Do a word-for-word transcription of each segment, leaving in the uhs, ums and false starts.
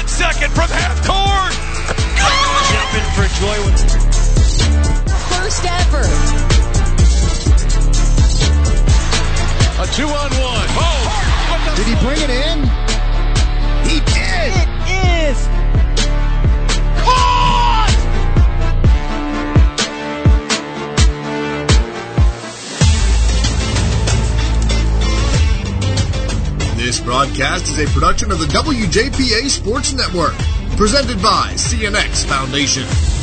One second from half court. Jumping for joy. First ever. A two-on-one. Oh! Did he bring it in? He did! It is! Caught! This broadcast is a production of the W J P A Sports Network, presented by C N X Foundation.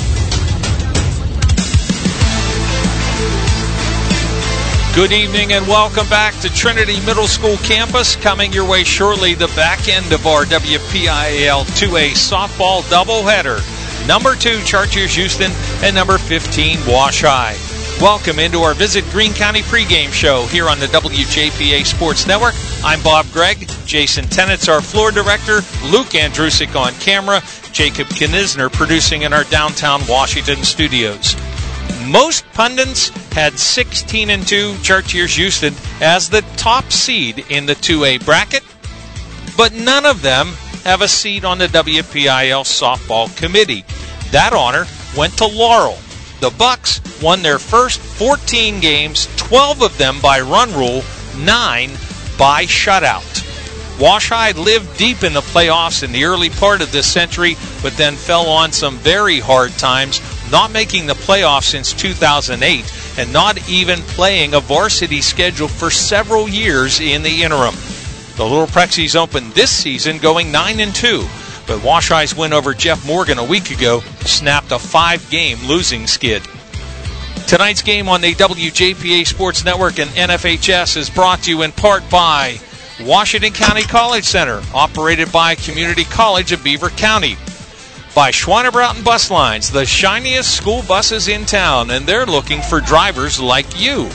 Good evening and welcome back to Trinity Middle School campus. Coming your way shortly, the back end of our W P I A L two A softball doubleheader. Number two, Chartiers Houston, and number fifteen, Wash High. Welcome into our Visit Greene County pregame show here on the W J P A Sports Network. I'm Bob Gregg. Jason Tennett's our floor director. Luke Andrusick on camera. Jacob Knisner producing in our downtown Washington studios. Most pundits had sixteen and two Chartiers Houston as the top seed in the two A bracket, but none of them have a seat on the W P I A L softball committee. That honor went to Laurel. The Bucks won their first fourteen games, twelve of them by run rule, nine by shutout. Wash High lived deep in the playoffs in the early part of this century, but then fell on some very hard times, not making the playoffs since two thousand eight and not even playing a varsity schedule for several years in the interim. The Little Prexies opened this season going nine and two, but Wash High's win over Jeff Morgan a week ago snapped a five-game losing skid. Tonight's game on the W J P A Sports Network and N F H S is brought to you in part by Washington County College Center, operated by Community College of Beaver County. By Schweinebrauten Bus Lines, the shiniest school buses in town, and they're looking for drivers like you.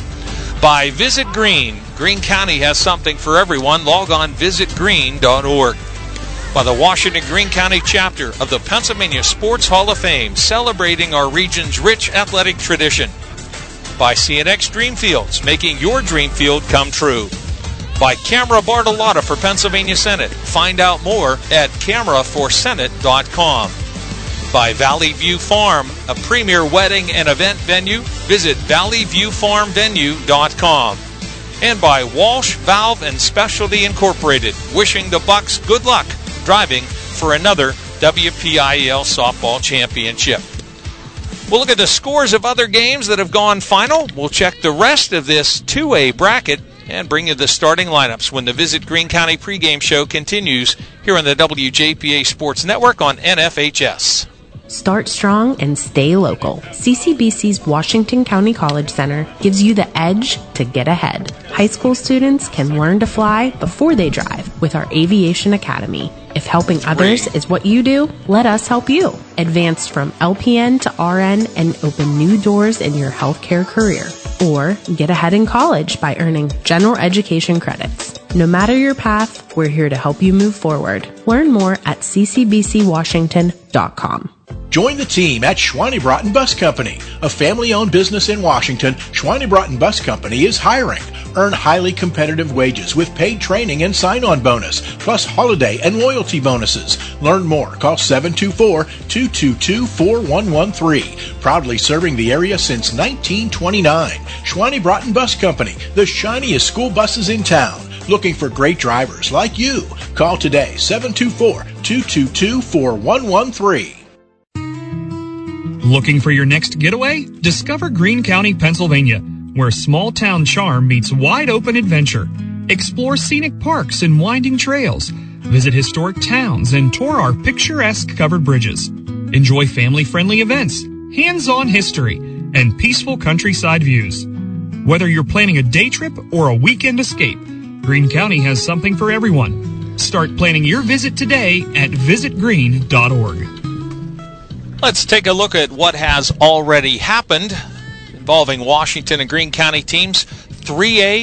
By Visit Greene. Greene County has something for everyone. Log on visit greene dot org. By the Washington Greene County chapter of the Pennsylvania Sports Hall of Fame, celebrating our region's rich athletic tradition. By C N X Dreamfields, making your dream field come true. By Camera Bartolotta for Pennsylvania Senate. Find out more at camera for senate dot com. By Valley View Farm, a premier wedding and event venue. Visit valley view farm venue dot com. And by Walsh Valve and Specialty Incorporated, wishing the Bucks good luck driving for another W P I A L softball championship. We'll look at the scores of other games that have gone final. We'll check the rest of this two A bracket and bring you the starting lineups when the Visit Greene County pregame show continues here on the W J P A Sports Network on N F H S. Start strong and stay local. C C B C's Washington County College Center gives you the edge to get ahead. High school students can learn to fly before they drive with our Aviation Academy. If helping others is what you do, let us help you. Advance from L P N to R N and open new doors in your healthcare career. Or get ahead in college by earning general education credits. No matter your path, we're here to help you move forward. Learn more at c c b c washington dot com. Join the team at Schweinebrauten Bus Company, a family-owned business in Washington. Schweinebrauten Bus Company is hiring. Earn highly competitive wages with paid training and sign-on bonus, plus holiday and loyalty bonuses. Learn more. Call seven two four, two two two, four one one three. Proudly serving the area since nineteen twenty-nine. Schweinebrauten Bus Company, the shiniest school buses in town. Looking for great drivers like you. Call today, seven two four, two two two, four one one three. Looking for your next getaway? Discover Greene County, Pennsylvania, where small-town charm meets wide-open adventure. Explore scenic parks and winding trails. Visit historic towns and tour our picturesque covered bridges. Enjoy family-friendly events, hands-on history, and peaceful countryside views. Whether you're planning a day trip or a weekend escape, Greene County has something for everyone. Start planning your visit today at visit greene dot org. Let's take a look at what has already happened involving Washington and Greene County teams. three A,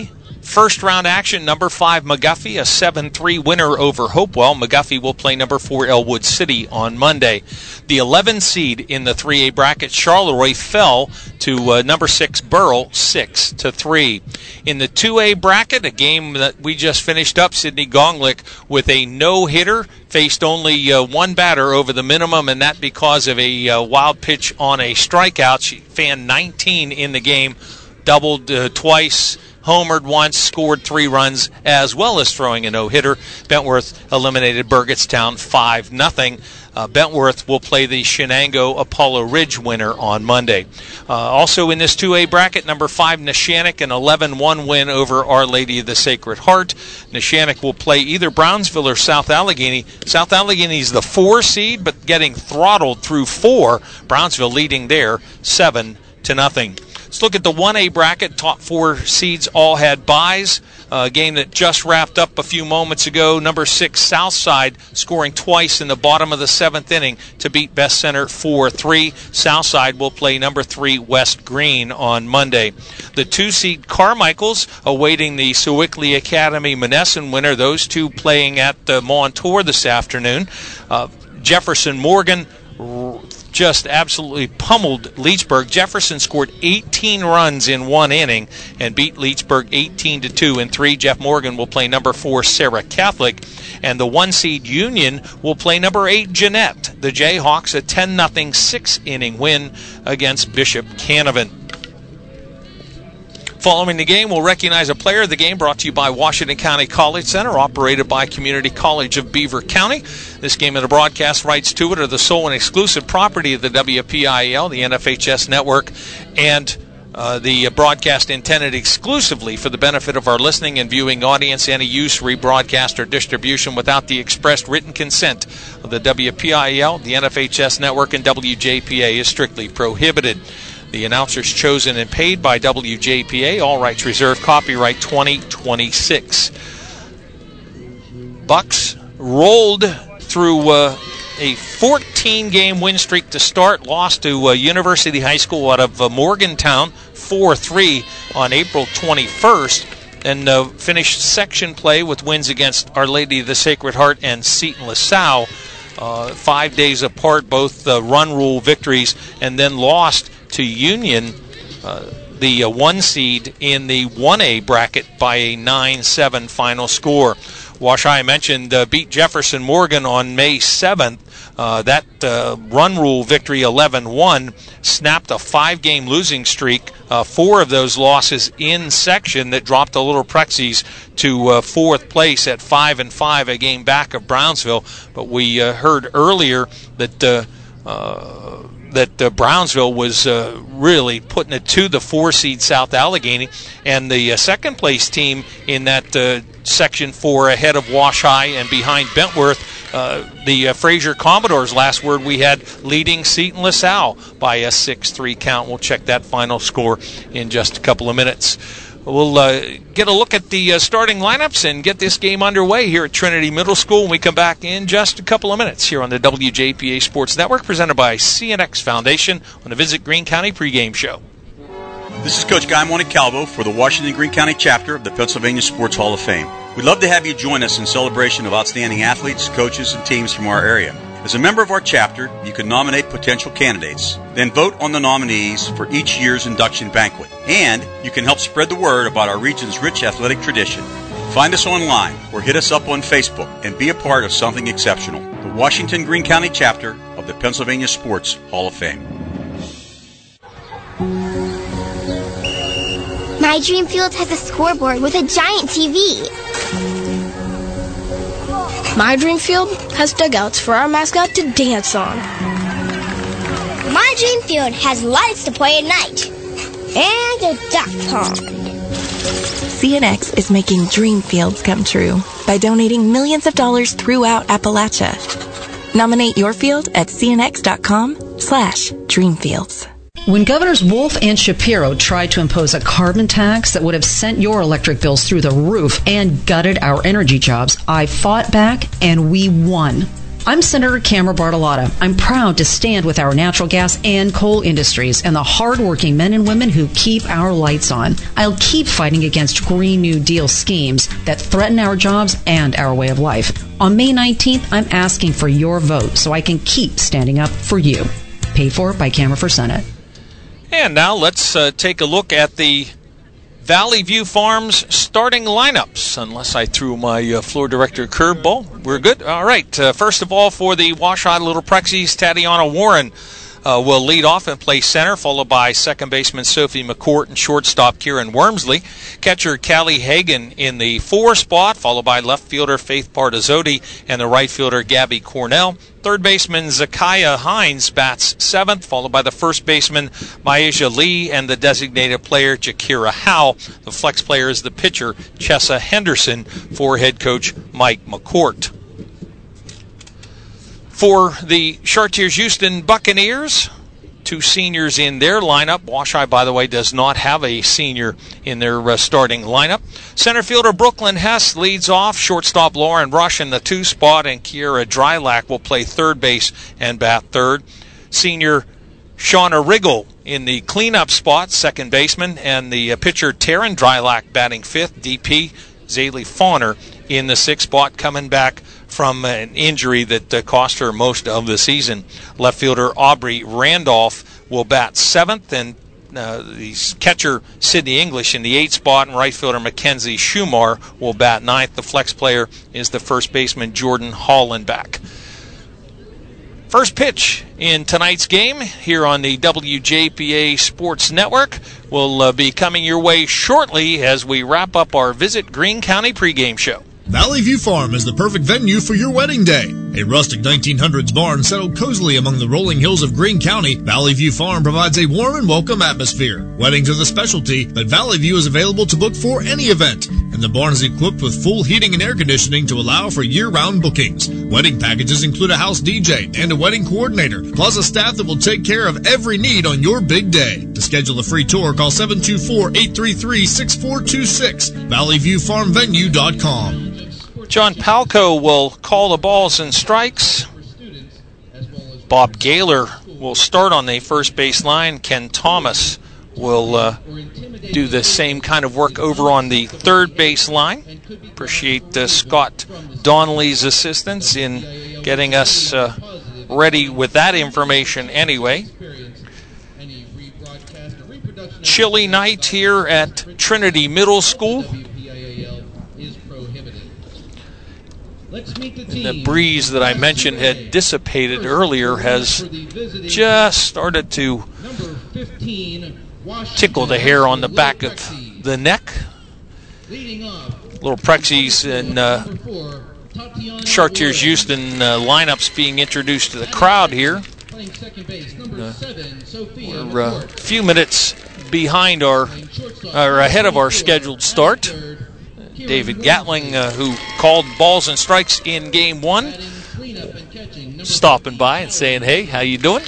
First round action, number five McGuffey, a seven three winner over Hopewell. McGuffey will play number four Elwood City on Monday. The eleven seed in the three A bracket, Charleroi, fell to uh, number six Burrell, six to three. In the two A bracket, a game that we just finished up, Sidney Gonglick with a no-hitter, faced only uh, one batter over the minimum, and that because of a uh, wild pitch on a strikeout. She fanned nineteen in the game, doubled uh, twice, homered once, scored three runs, as well as throwing a no-hitter. Bentworth eliminated Burgettstown five nothing. Uh, Bentworth will play the Shenango Apollo Ridge winner on Monday. Uh, also in this two A bracket, number five Neshannock, an eleven one win over Our Lady of the Sacred Heart. Neshannock will play either Brownsville or South Allegheny. South Allegheny is the four seed, but getting throttled through four. Brownsville leading there seven to nothing. Let's look at the one A bracket. Top four seeds all had byes. A game that just wrapped up a few moments ago. Number six Southside scoring twice in the bottom of the seventh inning to beat Best Center four three. Southside will play number three West Green on Monday. The two seed Carmichaels awaiting the Sewickley Academy Monessen winner. Those two playing at uh, Montour this afternoon. Uh, Jefferson Morgan just absolutely pummeled Leechburg. Jefferson scored eighteen runs in one inning and beat Leechburg eighteen to two in three. Jeff Morgan will play number four Sarah Catholic, and the one seed Union will play number eight Jeanette. The Jayhawks a ten nothing six inning win against Bishop Canavan. Following the game, we'll recognize a player of the game, brought to you by Washington County College Center, operated by Community College of Beaver County. This game and the broadcast rights to it are the sole and exclusive property of the W P I A L, the N F H S network, and uh, the broadcast intended exclusively for the benefit of our listening and viewing audience. Any use, rebroadcast, or distribution without the expressed written consent of the W P I A L, the N F H S network, and W J P A is strictly prohibited. The announcers chosen and paid by W J P A, all rights reserved, copyright twenty twenty-six. Bucks rolled through uh, a fourteen-game win streak to start, lost to uh, University High School out of uh, Morgantown four three on April twenty-first, and uh, finished section play with wins against Our Lady of the Sacred Heart and Seton LaSalle, uh, five days apart, both uh, run rule victories, and then lost to Union, uh, the uh, one seed in the one A bracket, by a nine seven final score. Wash, I mentioned, uh, beat Jefferson Morgan on May seventh. Uh, that uh, run rule victory, eleven one, snapped a five-game losing streak. Uh, four of those losses in section that dropped the Little Prexies to uh, fourth place at five and five, a game back of Brownsville. But we uh, heard earlier that uh, uh, that uh, Brownsville was uh, really putting it to the four-seed South Allegheny, and the uh, second-place team in that uh, Section four, ahead of Wash High and behind Bentworth, uh, the uh, Fraser Commodores, last word we had, leading Seton LaSalle by a six three count. We'll check that final score in just a couple of minutes. We'll uh, get a look at the uh, starting lineups and get this game underway here at Trinity Middle School when we come back in just a couple of minutes here on the W J P A Sports Network, presented by C N X Foundation on the Visit Greene County pregame show. This is Coach Guy Montecalvo for the Washington Greene County chapter of the Pennsylvania Sports Hall of Fame. We'd love to have you join us in celebration of outstanding athletes, coaches, and teams from our area. As a member of our chapter, you can nominate potential candidates, then vote on the nominees for each year's induction banquet. And you can help spread the word about our region's rich athletic tradition. Find us online or hit us up on Facebook and be a part of something exceptional. The Washington Greene County chapter of the Pennsylvania Sports Hall of Fame. My Dream Field has a scoreboard with a giant T V. My Dream Field has dugouts for our mascot to dance on. My Dream Field has lights to play at night. And a duck pond. C N X is making dream fields come true by donating millions of dollars throughout Appalachia. Nominate your field at cnx.com slash dreamfields. When Governors Wolf and Shapiro tried to impose a carbon tax that would have sent your electric bills through the roof and gutted our energy jobs, I fought back and we won. I'm Senator Cameron Bartolotta. I'm proud to stand with our natural gas and coal industries and the hardworking men and women who keep our lights on. I'll keep fighting against Green New Deal schemes that threaten our jobs and our way of life. On May nineteenth, I'm asking for your vote so I can keep standing up for you. Paid for by Cameron for Senate. And now let's uh, take a look at the Valley View Farms starting lineups, unless I threw my uh, floor director curveball. We're good? All right. Uh, first of all, for the Washington Little Prexies, Tatiana Warren uh, will lead off and play center, followed by second baseman Sophie McCourt and shortstop Kieran Wormsley. Catcher Callie Hagan in the four spot, followed by left fielder Faith Partizzotti and the right fielder Gabby Cornell. Third baseman Zakiah Hines bats seventh, followed by the first baseman Myasia Lee and the designated player Jakira Howe. The flex player is the pitcher Chessa Henderson for head coach Mike McCourt. For the Chartiers Houston Buccaneers, two seniors in their lineup. Washeye, by the way, does not have a senior in their uh, starting lineup. Center fielder Brooklyn Hess leads off. Shortstop Lauren Rush in the two spot, and Kiera Drylack will play third base and bat third. Senior Shauna Riggle in the cleanup spot, second baseman, and the uh, pitcher Taryn Drylack batting fifth. D P Zaylee Fauner in the sixth spot, coming back from an injury that uh, cost her most of the season. Left fielder Aubrey Randolph will bat seventh, and uh, the catcher Sydney English in the eighth spot, and right fielder Mackenzie Schumar will bat ninth. The flex player is the first baseman Jordan Hollenbach. First pitch in tonight's game here on the W J P A Sports Network will uh, be coming your way shortly as we wrap up our Visit Greene County pregame show. Valley View Farm is the perfect venue for your wedding day. A rustic nineteen hundreds barn settled cozily among the rolling hills of Greene County, Valley View Farm provides a warm and welcome atmosphere. Weddings are the specialty, but Valley View is available to book for any event, and the barn is equipped with full heating and air conditioning to allow for year-round bookings. Wedding packages include a house D J and a wedding coordinator, plus a staff that will take care of every need on your big day. To schedule a free tour, call seven two four, eight three three, six four two six, valley view farm venue dot com. John Palco will call the balls and strikes. Bob Gaylor will start on the first base line. Ken Thomas will uh, do the same kind of work over on the third base line. Appreciate uh, Scott Donnelly's assistance in getting us uh, ready with that information anyway. Chilly night here at Trinity Middle School. The breeze that I mentioned had dissipated earlier has just started to tickle the hair on the back of the neck. Little Prexies and uh, Chartiers Houston uh, lineups being introduced to the crowd here. Uh, we're uh, a few minutes behind our, or ahead of our scheduled start. David Gatling, uh, who called balls and strikes in game one, stopping by and saying, hey, how you doing?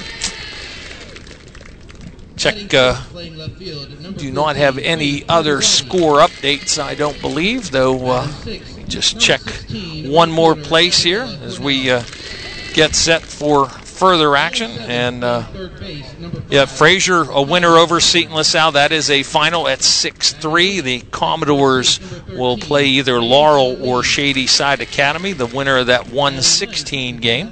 Check, uh, do not have any other score updates, I don't believe, though uh, just check one more place here as we uh, get set for further action. And uh, yeah, Fraser, a winner over Seton LaSalle. That is a final at six three. The Commodores will play either Laurel or Shady Side Academy, the winner of that one sixteen game.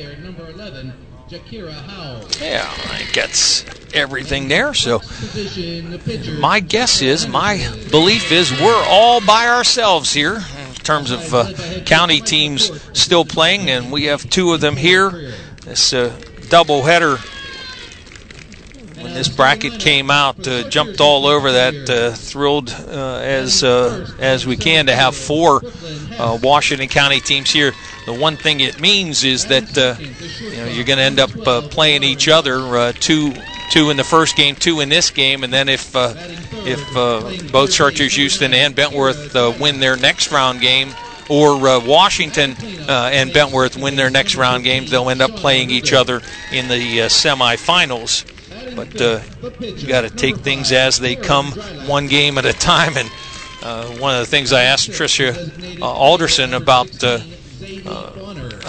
Yeah, I gets everything there. So my guess is, my belief is, we're all by ourselves here in terms of uh, county teams still playing, and we have two of them here. This uh, doubleheader, when this bracket came out, uh, jumped all over that. Uh, thrilled uh, as uh, as we can to have four uh, Washington County teams here. The one thing it means is that uh, you know, you're going to end up uh, playing each other, uh, two two in the first game, two in this game, and then if uh, if uh, both Chartiers Houston and Bentworth uh, win their next round game, or uh, Washington uh, and Bentworth win their next round games, they'll end up playing each other in the uh, semifinals. But uh, you got to take things as they come, one game at a time. And uh, one of the things I asked Tricia uh, Alderson about uh, uh,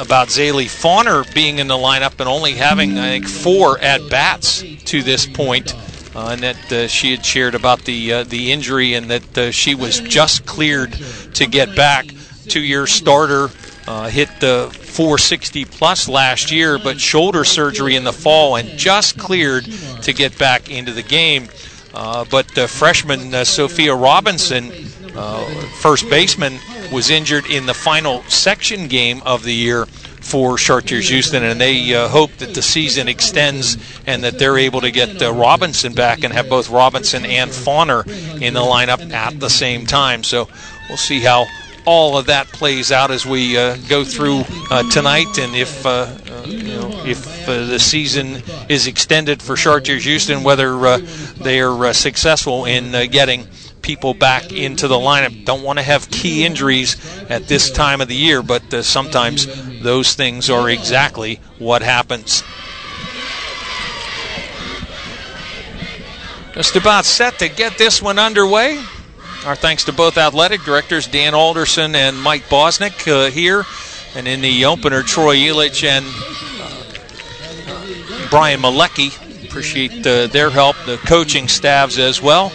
about Zaylee Fauner being in the lineup and only having, I think, four at-bats to this point. Uh, and that uh, she had shared about the uh, the injury and that uh, she was just cleared to get back. Two-year starter, uh, hit the four sixty plus last year, but shoulder surgery in the fall and just cleared to get back into the game. Uh, but uh, freshman uh, Sophia Robinson, uh, first baseman, was injured in the final section game of the year for Chartiers Houston, and they uh, hope that the season extends and that they're able to get uh, Robinson back and have both Robinson and Fauner in the lineup at the same time. So we'll see how all of that plays out as we uh, go through uh, tonight, and if uh, uh, you know if uh, the season is extended for Chartiers Houston, whether uh, they are uh, successful in uh, getting people back into the lineup. Don't want to have key injuries at this time of the year, but uh, sometimes those things are exactly what happens. Just about set to get this one underway. Our thanks to both athletic directors, Dan Alderson and Mike Bosnick, uh, here. And in the opener, Troy Elich and uh, Brian Malecki. Appreciate uh, their help, the coaching staffs as well.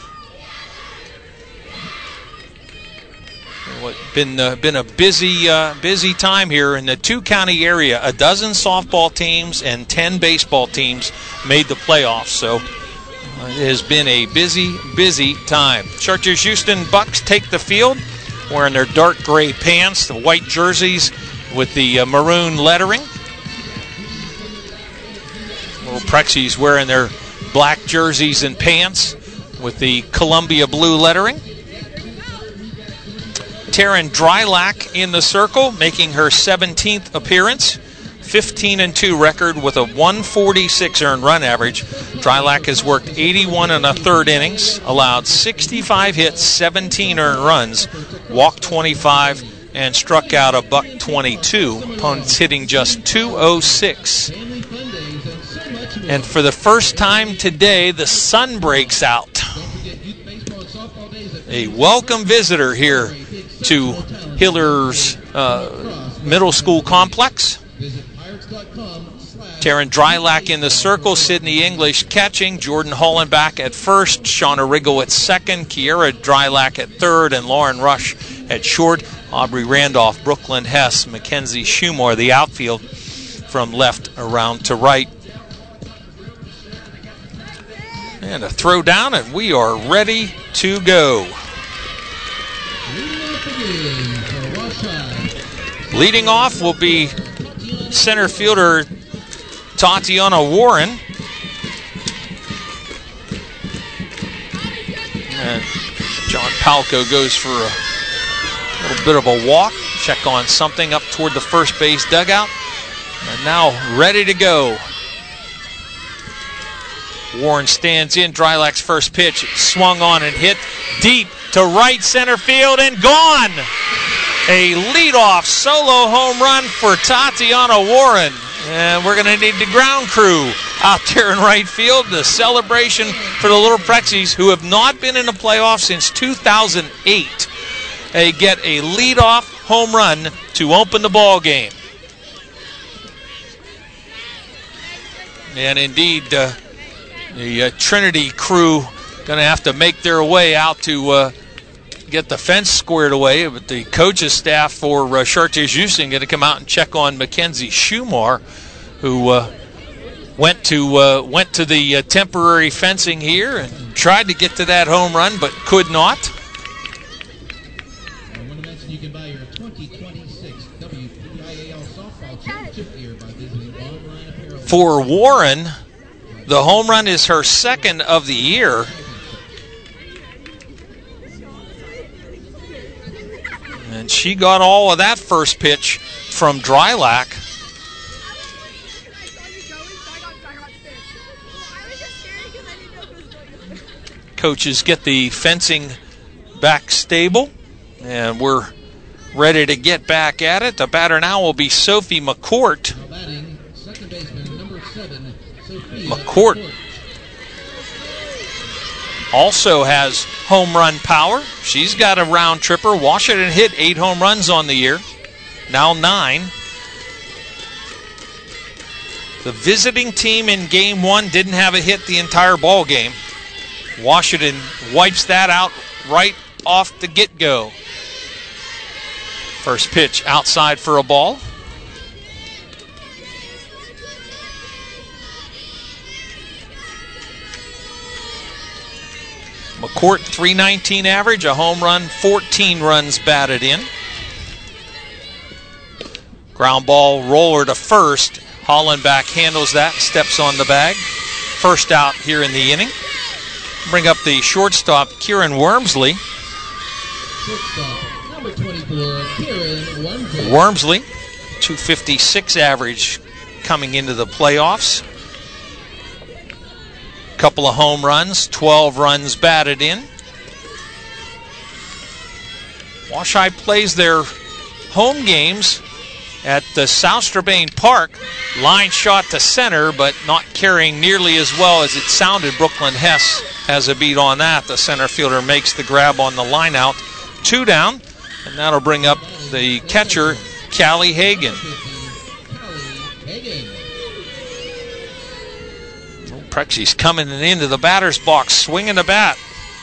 Been uh, been a busy uh, busy time here in the two-county area. A dozen softball teams and ten baseball teams made the playoffs, so uh, it has been a busy, busy time. Chartiers Houston Bucks take the field wearing their dark gray pants, the white jerseys with the uh, maroon lettering. Little Prexies wearing their black jerseys and pants with the Columbia blue lettering. Taryn Drylack in the circle, making her seventeenth appearance. fifteen and two record with a one forty-six earned run average. Drylack has worked eighty-one and a third innings, allowed sixty-five hits, seventeen earned runs, walked twenty-five, and struck out a buck twenty-two. Opponents hitting just two oh six. And for the first time today, the sun breaks out. A welcome visitor here to Hiller's uh, Middle School Complex. Taryn Drylack in the circle, Sydney English catching, Jordan Hollenbach at first, Shauna Riggle at second, Kiera Drylack at third, and Lauren Rush at short. Aubrey Randolph, Brooklyn Hess, Mackenzie Shumore, the outfield from left around to right. And a throw down, and we are ready to go. Leading off will be center fielder Tatiana Warren. And John Palco goes for a little bit of a walk, check on something up toward the first base dugout. And now ready to go. Warren stands in. Drylack's first pitch swung on and hit deep to right center field and gone. A leadoff solo home run for Tatiana Warren. And we're going to need the ground crew out there in right field. The celebration for the Little Prexies, who have not been in the playoffs since two thousand eight. They get a leadoff home run to open the ball game. And indeed, uh, the uh, Trinity crew going to have to make their way out to uh, get the fence squared away. But the coaches staff for uh, Chartiers Houston going to come out and check on Mackenzie Shumore, who uh, went to uh, went to the uh, temporary fencing here and tried to get to that home run, but could not. For Warren, the home run is her second of the year. And she got all of that first pitch from Drylack. Coaches get the fencing back stable, and we're ready to get back at it. The batter now will be Sophie McCourt. McCourt also has home run power. She's got a round tripper. Washington hit eight home runs on the year, now nine. The visiting team in game one didn't have a hit the entire ball game. Washington wipes that out right off the get-go. First pitch outside for a ball. McCourt, three nineteen average, a home run, fourteen runs batted in. Ground ball roller to first. Hollenbach handles that, steps on the bag. First out here in the inning. Bring up the shortstop, Kieran Wormsley. Shortstop, number twenty-four, Kieran Wormsley. Wormsley, two fifty-six average coming into the playoffs. Couple of home runs, twelve runs batted in. Washai plays their home games at the South Strabane Park. Line shot to center, but not carrying nearly as well as it sounded. Brooklyn Hess has a beat on that. The center fielder makes the grab on the line out. Two down, and that'll bring up the catcher, Callie Hagan. Prexy's coming into the batter's box, swinging the bat.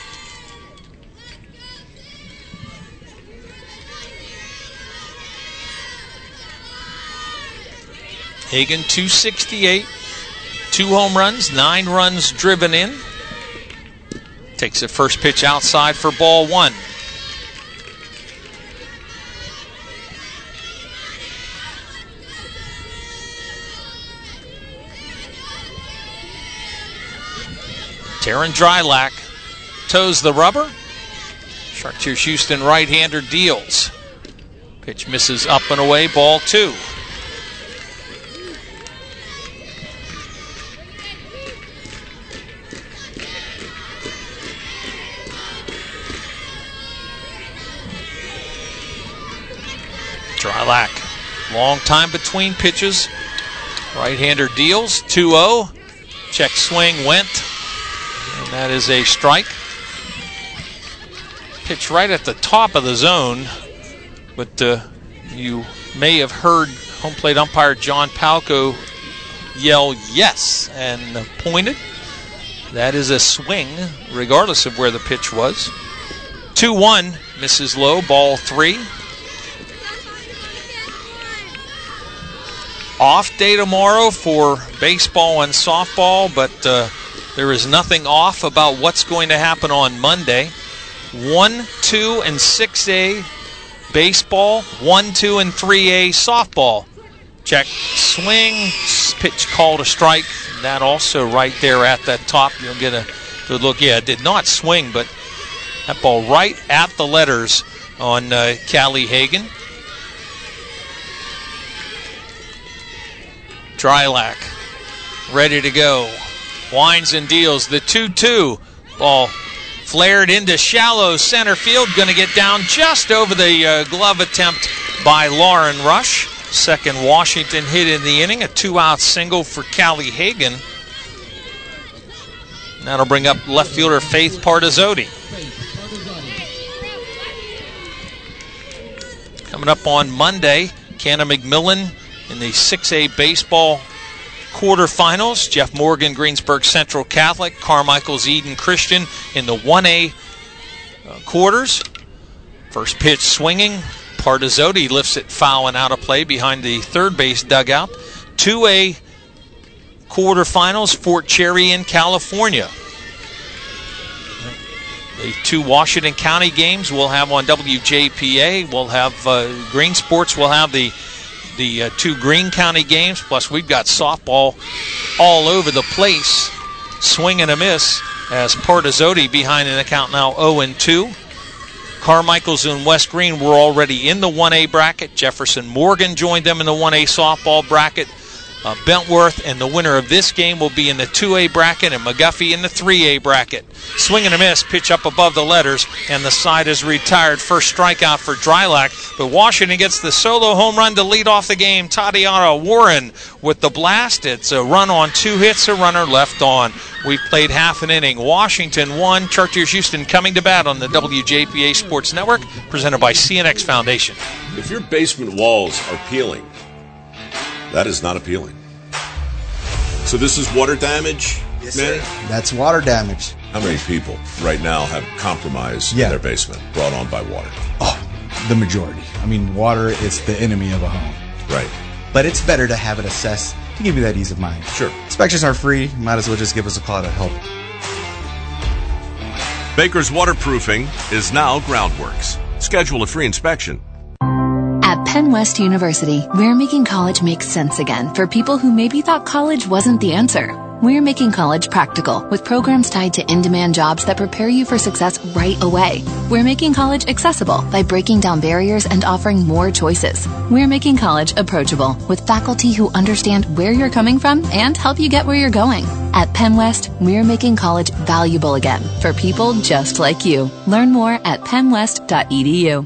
Hagan, two sixty-eight, two home runs, nine runs driven in. Takes the first pitch outside for ball one. Taryn Drylack toes the rubber. Chartiers Houston right-hander deals. Pitch misses up and away, ball two. Drylack, long time between pitches. Right-hander deals, two oh. Check swing went. And that is a strike. Pitch right at the top of the zone, but uh, you may have heard home plate umpire John Palco yell yes and pointed. That is a swing, regardless of where the pitch was. two one, misses low, ball three. Off day tomorrow for baseball and softball, but uh, there is nothing off about what's going to happen on Monday. one, two, and six A baseball, one, two, and three A softball. Check swing, pitch called a strike. That also right there at that top. You'll get a good look. Yeah, it did not swing, but that ball right at the letters on uh, Callie Hagan. Drylack ready to go. Winds and deals the two two. Ball flared into shallow center field. Going to get down just over the uh, glove attempt by Lauren Rush. Second Washington hit in the inning. A two-out single for Callie Hagan. That'll bring up left fielder Faith Partizzotti. Coming up on Monday, Canna McMillan in the six A baseball quarterfinals. Jeff Morgan, Greensburg Central Catholic. Carmichael's Eden Christian in the one A uh, quarters. First pitch swinging. Partizzotti lifts it foul and out of play behind the third base dugout. two A quarterfinals, Fort Cherry in California. The two Washington County games we'll have on W J P A. We'll have uh, Green Sports. We'll have the the uh, two Greene County games. Plus, we've got softball all over the place. Swing and a miss as Partizzotti behind an account now oh and two. Carmichael's and West Greene were already in the one A bracket. Jefferson Morgan joined them in the one A softball bracket. Uh, Bentworth and the winner of this game will be in the two A bracket, and McGuffey in the three A bracket. Swing and a miss, pitch up above the letters, and the side is retired. First strikeout for Drylack, but Washington gets the solo home run to lead off the game. Tatiana Warren with the blast. It's a run on two hits, a runner left on. We've played half an inning. Washington won. Chartiers Houston coming to bat on the W J P A Sports Network, presented by C N X Foundation. If your basement walls are peeling, that is not appealing. So this is water damage, yes, Manny? Sir. That's water damage. How many people right now have compromise yeah. in their basement brought on by water? Oh, the majority. I mean, water is the enemy of a home. Right. But it's better to have it assessed to give you that ease of mind. Sure. Inspections are free. Might as well just give us a call to help. Baker's Waterproofing is now Groundworks. Schedule a free inspection. At Penn West University, we're making college make sense again for people who maybe thought college wasn't the answer. We're making college practical with programs tied to in-demand jobs that prepare you for success right away. We're making college accessible by breaking down barriers and offering more choices. We're making college approachable with faculty who understand where you're coming from and help you get where you're going. At Penn West, we're making college valuable again for people just like you. Learn more at penn west dot e d u.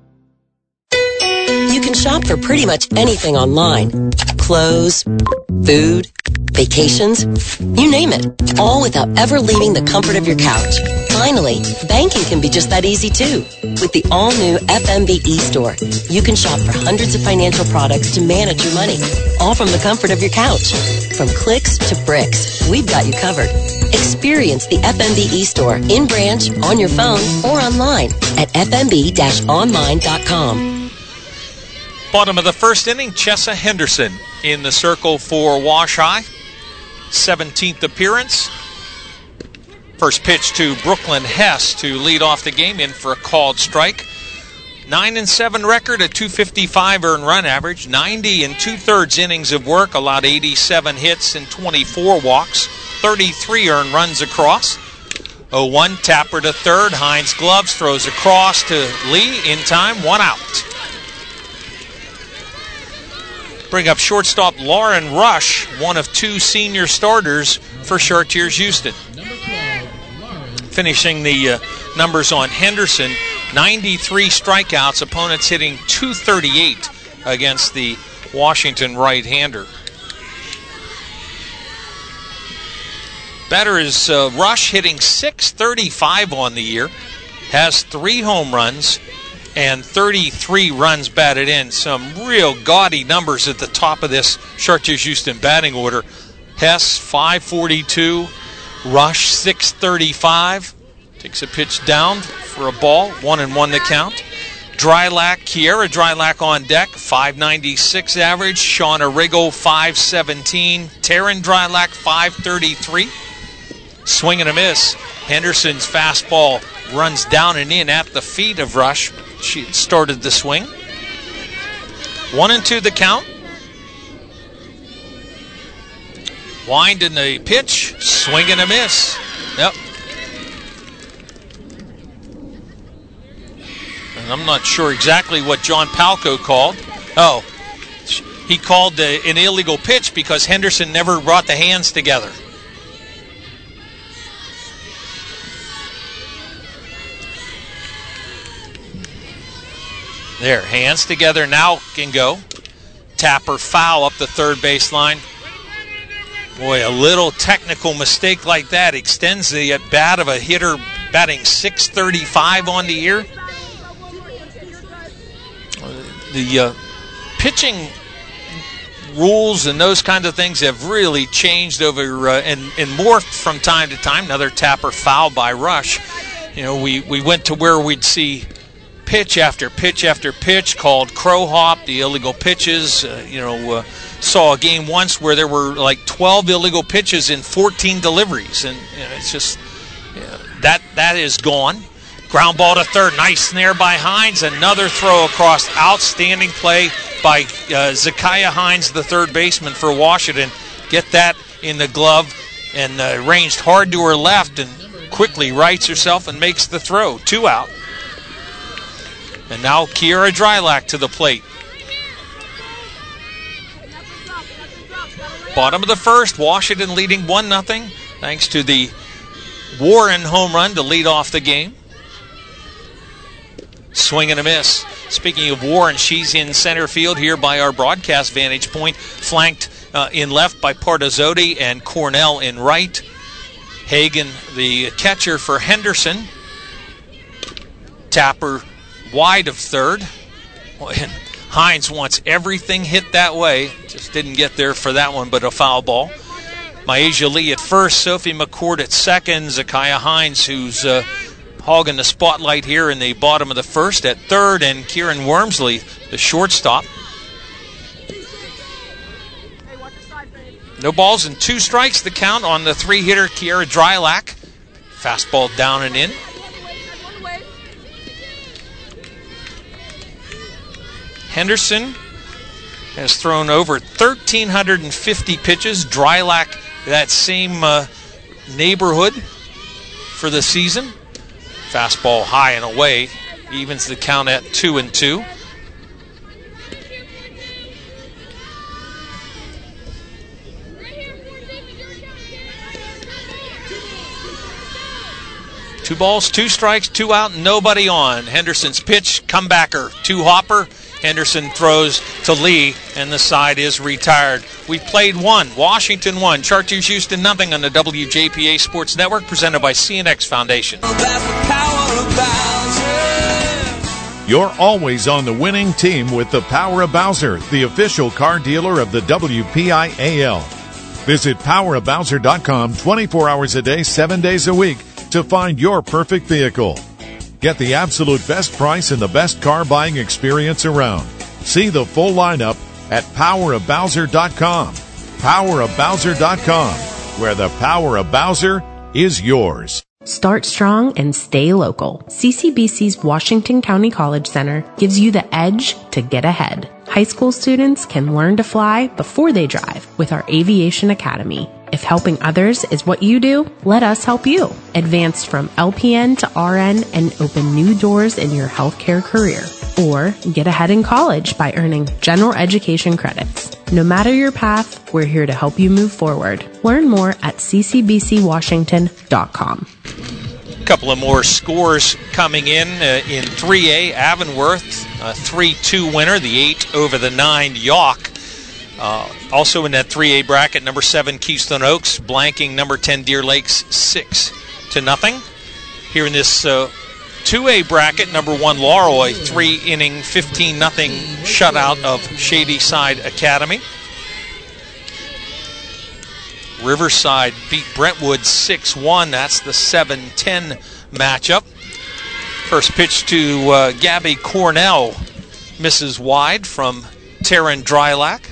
You can shop for pretty much anything online. Clothes, food, vacations, you name it. All without ever leaving the comfort of your couch. Finally, banking can be just that easy too. With the all-new F M B eStore, you can shop for hundreds of financial products to manage your money. All from the comfort of your couch. From clicks to bricks, we've got you covered. Experience the F M B eStore in branch, on your phone, or online at f m b dash online dot com. Bottom of the first inning, Chessa Henderson in the circle for Wash High. seventeenth appearance. First pitch to Brooklyn Hess to lead off the game, in for a called strike. nine and seven record, a two fifty-five earned run average, ninety and two-thirds innings of work, allowed eighty-seven hits and twenty-four walks, thirty-three earned runs across. oh one, Tapper to third, Hines gloves, throws across to Lee, in time, one out. Bring up shortstop Lauren Rush, one of two senior starters for Chartiers Houston. Finishing the uh, numbers on Henderson, ninety-three strikeouts, opponents hitting two thirty-eight against the Washington right-hander. Batter is uh, Rush, hitting six thirty-five on the year, has three home runs and thirty-three runs batted in. Some real gaudy numbers at the top of this Chartiers Houston batting order. Hess, five forty-two. Rush, six thirty-five. Takes a pitch down for a ball. One and one the count. Drylack, Kiera Drylack on deck, five ninety-six average. Shauna Riggle, five seventeen. Taryn Drylack, five thirty-three. Swing and a miss. Henderson's fastball runs down and in at the feet of Rush. She started the swing. One and two the count. Wind in the pitch. Swing and a miss. Yep. And I'm not sure exactly what John Palco called. Oh, he called uh, an illegal pitch because Henderson never brought the hands together. There, hands together, now can go. Tapper foul up the third baseline. Boy, a little technical mistake like that extends the at bat of a hitter batting six thirty-five on the year. The uh, pitching rules and those kinds of things have really changed over uh, and, and morphed from time to time. Another Tapper foul by Rush. You know, we, we went to where we'd see pitch after pitch after pitch called crow hop, the illegal pitches. Uh, you know, uh, saw a game once where there were like twelve illegal pitches in fourteen deliveries, and you know, it's just you know, that that is gone. Ground ball to third, nice snare by Hines. Another throw across, outstanding play by uh, Zakiah Hines, the third baseman for Washington. Get that in the glove and uh, ranged hard to her left and quickly rights herself and makes the throw. Two out. And now Kiera Drylack to the plate. Bottom of the first, Washington leading one nothing thanks to the Warren home run to lead off the game. Swing and a miss. Speaking of Warren, she's in center field here by our broadcast vantage point, flanked uh, in left by Pardazotti and Cornell in right. Hagan, the catcher for Henderson. Tapper wide of third. And Hines wants everything hit that way. Just didn't get there for that one, but a foul ball. Myasia Lee at first, Sophie McCord at second, Zakiya Hines, who's uh, hogging the spotlight here in the bottom of the first, at third, and Kieran Wormsley, the shortstop. No balls and two strikes, the count on the three-hitter Kiera Drylack. Fastball down and in. Henderson has thrown over one thousand three hundred fifty pitches. Drylack, that same uh, neighborhood for the season. Fastball high and away. Evens the count at two and two. Two balls, two strikes, two out, nobody on. Henderson's pitch, comebacker, two hopper. Henderson throws to Lee, and the side is retired. We played one. Washington one. Chartiers Houston nothing on the W J P A Sports Network, presented by C N X Foundation. You're always on the winning team with the Power of Bowser, the official car dealer of the W P I A L. Visit power of bowser dot com twenty-four hours a day, seven days a week to find your perfect vehicle. Get the absolute best price and the best car buying experience around. See the full lineup at power of bowser dot com. power of bowser dot com, where the power of Bowser is yours. Start strong and stay local. C C B C's Washington County College Center gives you the edge to get ahead. High school students can learn to fly before they drive with our Aviation Academy. If helping others is what you do, let us help you. Advance from L P N to R N and open new doors in your healthcare career. Or get ahead in college by earning general education credits. No matter your path, we're here to help you move forward. Learn more at c c b c washington dot com. A couple of more scores coming in. Uh, in three A, Avonworth, a three two winner, the eight over the nine York. Uh, also in that three A bracket, number seven Keystone Oaks blanking number ten Deer Lakes six to nothing. Here in this uh, two A bracket, number one Laurel, three inning fifteen nothing shutout of Shady Side Academy. Riverside beat Brentwood six one. That's the seven ten matchup. First pitch to uh, Gabby Cornell, misses wide from Taryn Drylack.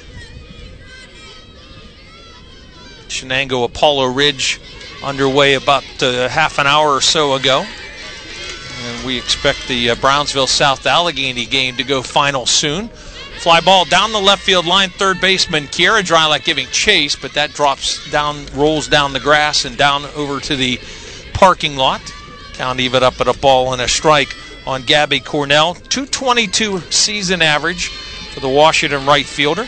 Shenango Apollo Ridge underway about uh, half an hour or so ago. And we expect the uh, Brownsville South Allegheny game to go final soon. Fly ball down the left field line, third baseman Kiera Drylack giving chase, but that drops down, rolls down the grass and down over to the parking lot. Count even up at a ball and a strike on Gabby Cornell. two twenty-two season average for the Washington right fielder.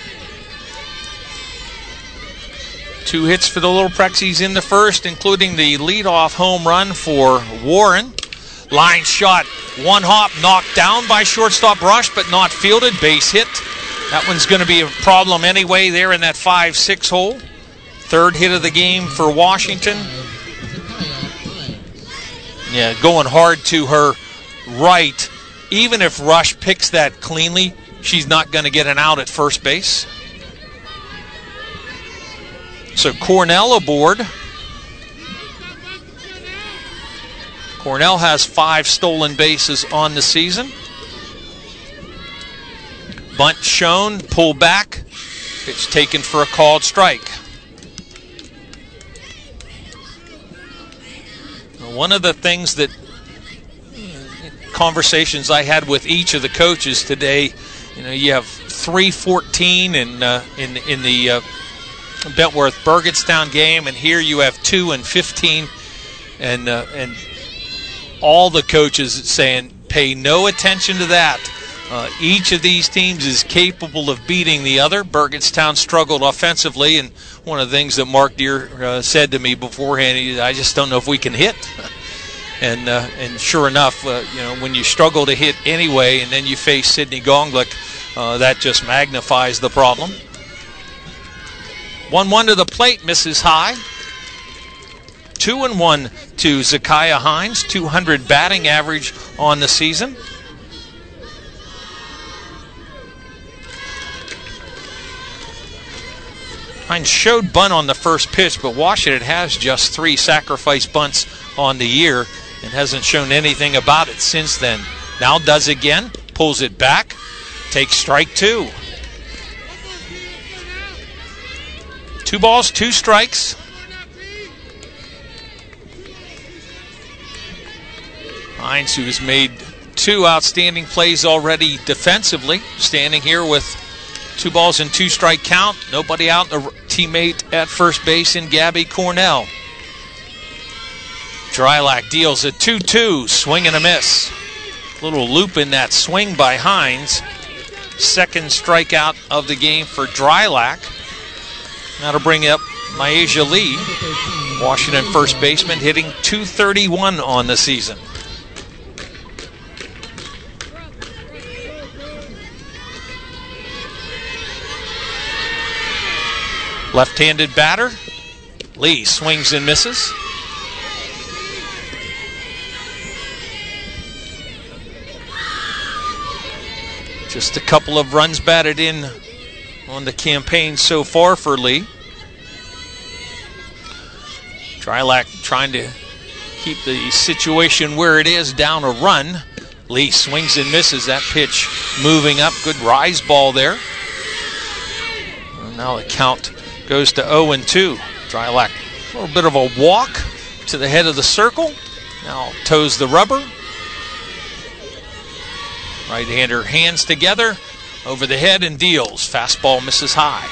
Two hits for the Little Prexies in the first, including the leadoff home run for Warren. Line shot, one hop, knocked down by shortstop Rush, but not fielded, base hit. That one's going to be a problem anyway there in that five six hole. Third hit of the game for Washington. Yeah, going hard to her right. Even if Rush picks that cleanly, she's not going to get an out at first base. So Cornell aboard. Cornell has five stolen bases on the season. Bunt shown, pull back. Pitch taken for a called strike. One of the things that conversations I had with each of the coaches today, you know, you have three fourteen in uh, in in the uh, Bentworth Burgettstown game, and here you have two and fifteen, and uh, and all the coaches saying pay no attention to that. Uh, each of these teams is capable of beating the other. Burgettstown struggled offensively, and one of the things that Mark Deere uh, said to me beforehand, he, I just don't know if we can hit. and uh, and sure enough, uh, you know, when you struggle to hit anyway, and then you face Sidney Gonglick, uh, that just magnifies the problem. one one to the plate, misses high. two and one to Zakiya Hines, two hundred batting average on the season. Hines showed bunt on the first pitch, but Washington has just three sacrifice bunts on the year and hasn't shown anything about it since then. Now does again, pulls it back, takes strike two. Two balls, two strikes. Hines, who has made two outstanding plays already defensively, standing here with two balls and two strike count. Nobody out. A teammate at first base in Gabby Cornell. Drylack deals a two two, swing and a miss. Little loop in that swing by Hines. Second strikeout of the game for Drylack. That'll bring up Myasia Lee, Washington first baseman, hitting two thirty-one on the season. Left-handed batter. Lee swings and misses. Just a couple of runs batted in on the campaign so far for Lee. Drylack trying to keep the situation where it is, down a run. Lee swings and misses. That pitch moving up. Good rise ball there. And now the count goes to oh and two. Drylack, a little bit of a walk to the head of the circle. Now toes the rubber. Right-hander hands together, over the head and deals. Fastball misses high.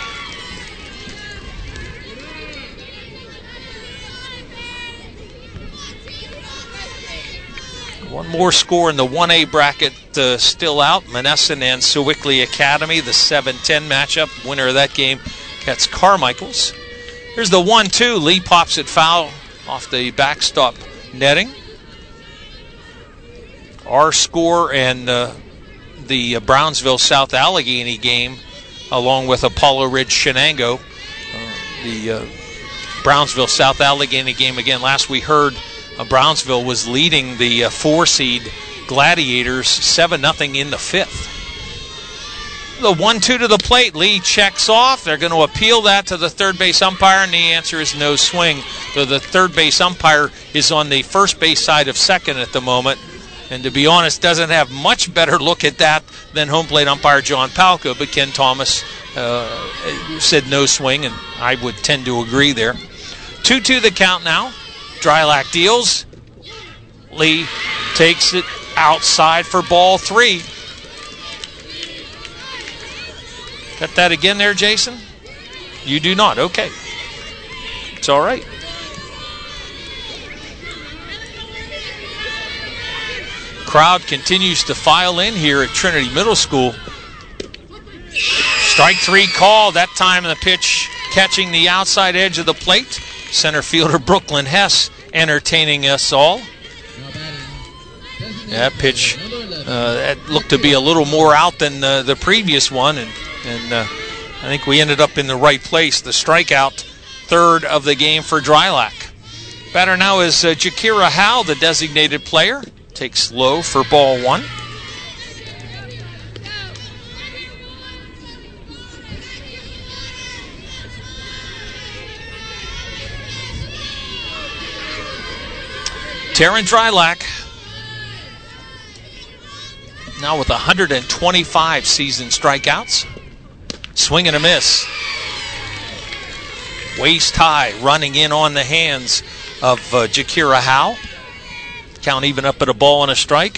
One more score in the one A bracket uh, still out. Monessen and Sewickley Academy, the seven ten matchup. Winner of that game gets Carmichaels. Here's the one two. Lee pops it foul off the backstop netting. Our score and uh, the Brownsville South Allegheny game, along with Apollo Ridge Shenango. Uh, the uh, Brownsville South Allegheny game, again, last we heard, uh, Brownsville was leading the uh, four seed Gladiators seven nothing in the fifth. The one two to the plate. Lee checks off. They're going to appeal that to the third base umpire, and the answer is no swing. So the third base umpire is on the first base side of second at the moment. And to be honest, doesn't have much better look at that than home plate umpire John Palka, but Ken Thomas uh, said no swing, and I would tend to agree there. two two the count now. Drylack deals. Lee takes it outside for ball three. Got that again there, Jason? You do not. Okay. It's all right. Crowd continues to file in here at Trinity Middle School. Strike three call. That time the pitch catching the outside edge of the plate. Center fielder Brooklyn Hess entertaining us all. That pitch uh, that looked to be a little more out than uh, the previous one, and, and uh, I think we ended up in the right place. The strikeout, third of the game for Drylack. Batter now is uh, Jakira Howe, the designated player. Takes low for ball one. Taryn Drylack, now with one hundred twenty-five season strikeouts. Swing and a miss. Waist high, running in on the hands of uh, Jakira Howe. Count even up at a ball and a strike.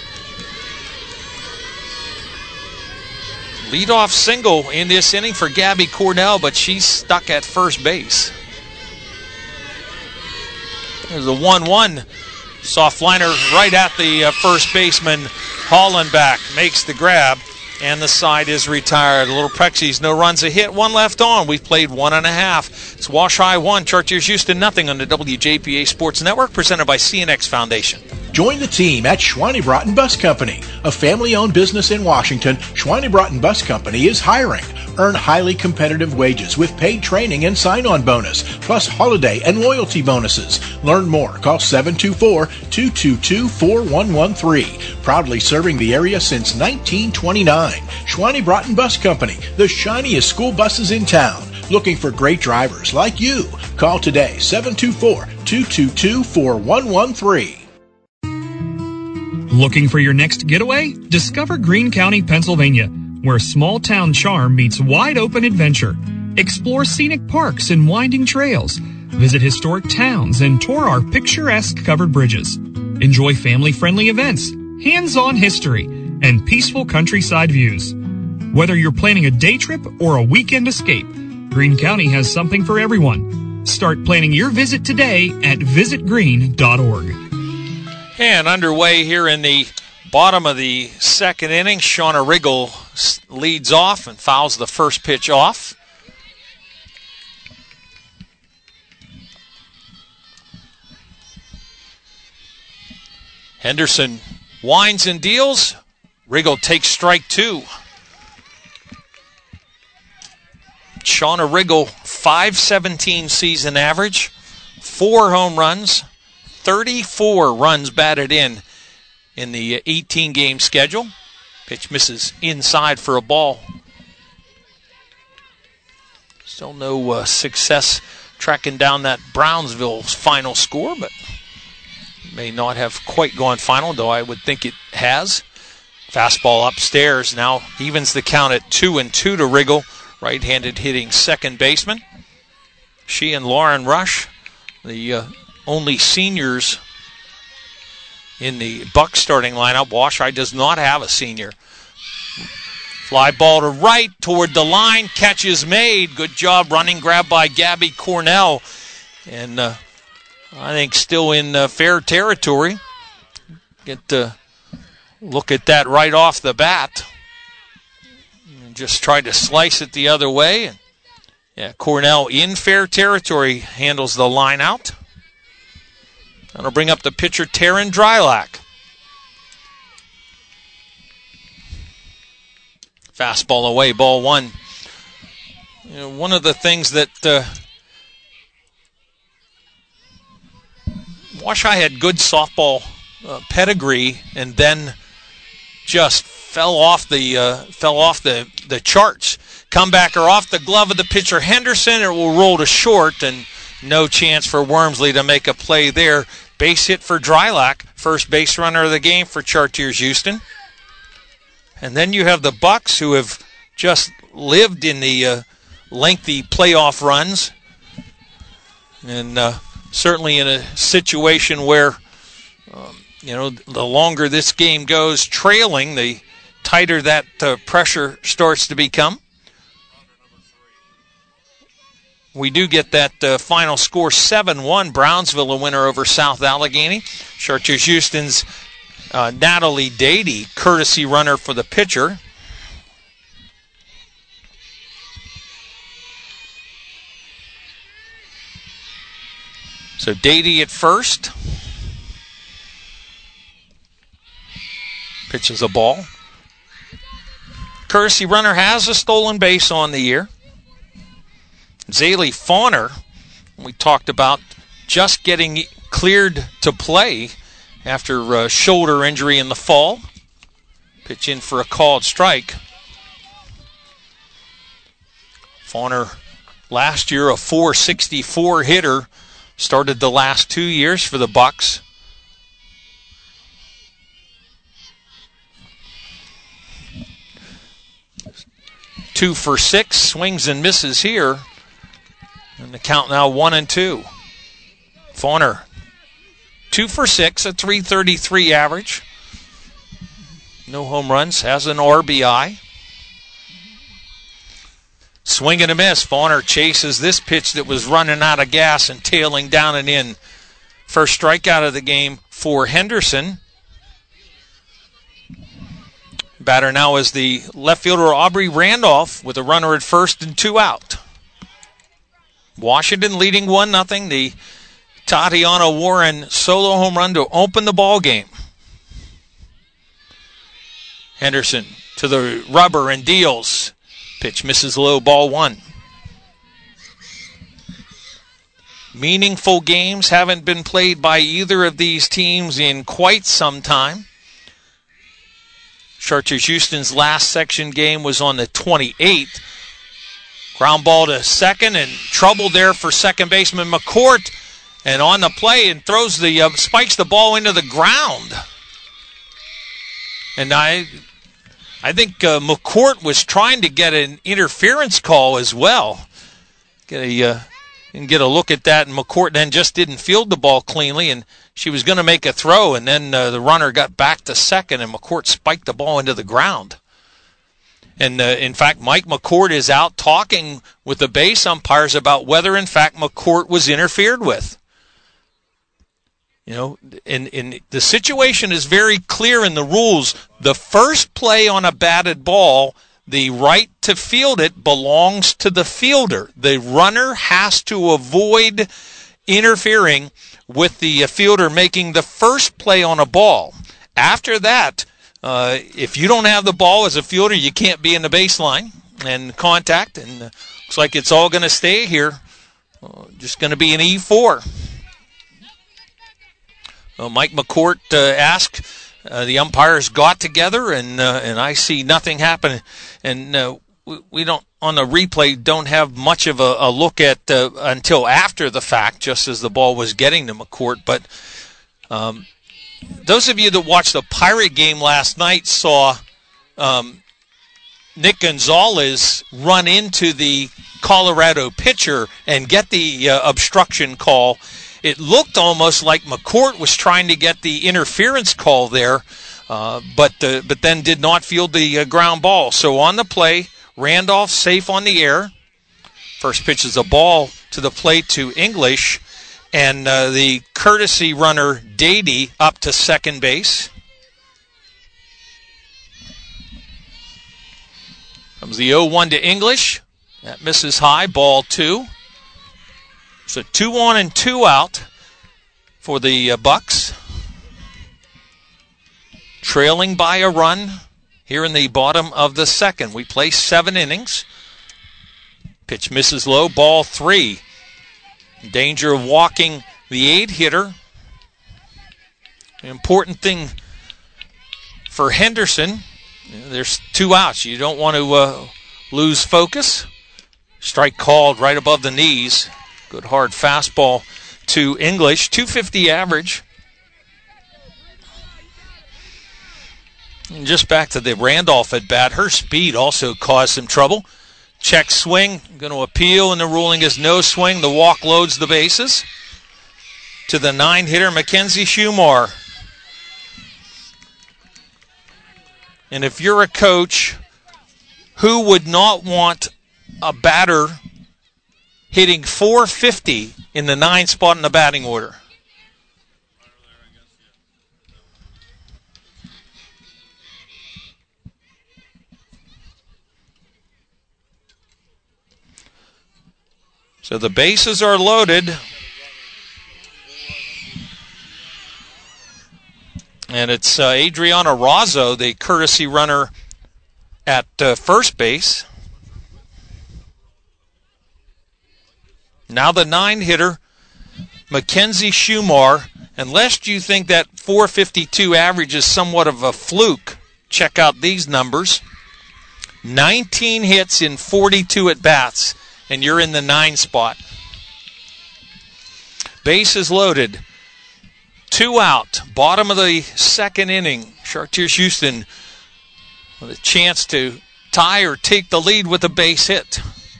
Leadoff single in this inning for Gabby Cornell, but she's stuck at first base. There's a one one. Soft liner right at the uh, first baseman. Hollenbach makes the grab, and the side is retired. Little Prexies, no runs, a hit, one left on. We've played one and a half. It's Wash High one, Chartiers Houston nothing on the W J P A Sports Network, presented by C N X Foundation. Join the team at Schweinebraten Bus Company, a family-owned business in Washington. Schweinebraten Bus Company is hiring. Earn highly competitive wages with paid training and sign-on bonus, plus holiday and loyalty bonuses. Learn more. Call seven two four, two two two, four one one three. Proudly serving the area since nineteen twenty-nine. Schweinebraten Bus Company, the shiniest school buses in town. looking for great drivers like you. Call today, seven two four, two two two, four one one three. Looking for your next getaway? Discover Greene County, Pennsylvania, where small town charm meets wide open adventure. Explore scenic parks and winding trails. Visit historic towns and tour our picturesque covered bridges. Enjoy family-friendly events, hands-on history, and peaceful countryside views. Whether you're planning a day trip or a weekend escape, Greene County has something for everyone. Start planning your visit today at visit greene dot org. And underway here in the bottom of the second inning, Shauna Riggle leads off and fouls the first pitch off. Henderson winds and deals. Riggle takes strike two. Shauna Riggle, five seventeen season average, four home runs, thirty-four runs batted in in the eighteen-game schedule. Pitch misses inside for a ball. Still no uh, success tracking down that Brownsville's final score, but may not have quite gone final, though I would think it has. Fastball upstairs now evens the count at two and two to Riggle, right-handed hitting second baseman. She and Lauren Rush, the uh, only seniors in the Bucks starting lineup. Washeye does not have a senior. Fly ball to right toward the line. Catch is made. Good job running grab by Gabby Cornell. And uh, I think still in uh, fair territory. Get to look at that right off the bat. And just tried to slice it the other way. And yeah, Cornell in fair territory handles the line out. That'll bring up the pitcher, Taryn Drylack. Fastball away, ball one. You know, one of the things that uh, Washeye had good softball uh, pedigree, and then just fell off the uh, fell off the, the charts. Comebacker off the glove of the pitcher Henderson. It will roll to short, and no chance for Wormsley to make a play there. Base hit for Drylack, first base runner of the game for Chartiers Houston. And then you have the Bucks, who have just lived in the uh, lengthy playoff runs. And uh, certainly in a situation where, um, you know, the longer this game goes trailing, the tighter that uh, pressure starts to become. We do get that uh, final score, seven one, Brownsville a winner over South Allegheny. Chartiers Houston's uh, Natalie Dady, courtesy runner for the pitcher. So Dady at first. Pitches a ball. Courtesy runner has a stolen base on the year. Zaylee Fauner, we talked about just getting cleared to play after a shoulder injury in the fall. Pitch in for a called strike. Fauner, last year a four sixty-four hitter, started the last two years for the Bucks. Two for six, swings and misses here. And the count now one and two. Fauner, two for six, a three thirty-three average. No home runs, has an R B I. Swing and a miss. Fauner chases this pitch that was running out of gas and tailing down and in. First strikeout of the game for Henderson. Batter now is the left fielder Aubrey Randolph with a runner at first and two out. Washington leading one nothing. The Tatiana Warren solo home run to open the ball game. Henderson to the rubber and deals. Pitch misses low, ball one. Meaningful games haven't been played by either of these teams in quite some time. Chartiers Houston's last section game was on the twenty-eighth. Ground ball to second, and trouble there for second baseman McCourt. And on the play, and throws the uh, spikes the ball into the ground. And I, I think uh, McCourt was trying to get an interference call as well. Get a uh, and get a look at that, and McCourt then just didn't field the ball cleanly, and she was going to make a throw, and then uh, the runner got back to second, and McCourt spiked the ball into the ground. And, uh, in fact, Mike McCourt is out talking with the base umpires about whether, in fact, McCourt was interfered with. You know, and, and the situation is very clear in the rules. The first play on a batted ball, the right to field it belongs to the fielder. The runner has to avoid interfering with the fielder making the first play on a ball. After that, uh, if you don't have the ball as a fielder, you can't be in the baseline and contact. And uh, looks like it's all going to stay here. Uh, just going to be an E four. Well, Mike McCourt uh, asked. Uh, the umpires got together, and uh, and I see nothing happen. And uh, we, we don't, on the replay, don't have much of a, a look at uh, until after the fact, just as the ball was getting to McCourt. But um, those of you that watched the Pirate game last night saw um, Nick Gonzalez run into the Colorado pitcher and get the uh, obstruction call. It looked almost like McCourt was trying to get the interference call there, uh, but uh, but then did not field the uh, ground ball. So on the play, Randolph safe on the air. First pitch is a ball to the plate to English, and uh, the courtesy runner Dady up to second base. Comes the oh one to English. That misses high, ball two. So two on and two out for the uh, Bucks. Trailing by a run here in the bottom of the second. We play seven innings. Pitch misses low, ball three. Danger of walking the eight hitter. An important thing for Henderson. There's two outs. You don't want to uh, lose focus. Strike called right above the knees. Good hard fastball to English. two fifty average. And just back to the Randolph at bat. Her speed also caused some trouble. Check swing. Going to appeal, and the ruling is no swing. The walk loads the bases. To the nine hitter, Mackenzie Schumar. And if you're a coach, who would not want a batter hitting four fifty in the nine spot in the batting order? So the bases are loaded. And it's uh, Adriana Razzo, the courtesy runner at uh, first base. Now the nine hitter, Mackenzie Schumar. Unless you think that four fifty-two average is somewhat of a fluke, check out these numbers. nineteen hits in forty-two at-bats, and you're in the nine spot. Bases loaded. Two out, bottom of the second inning. Chartiers Houston with a chance to tie or take the lead with a base hit.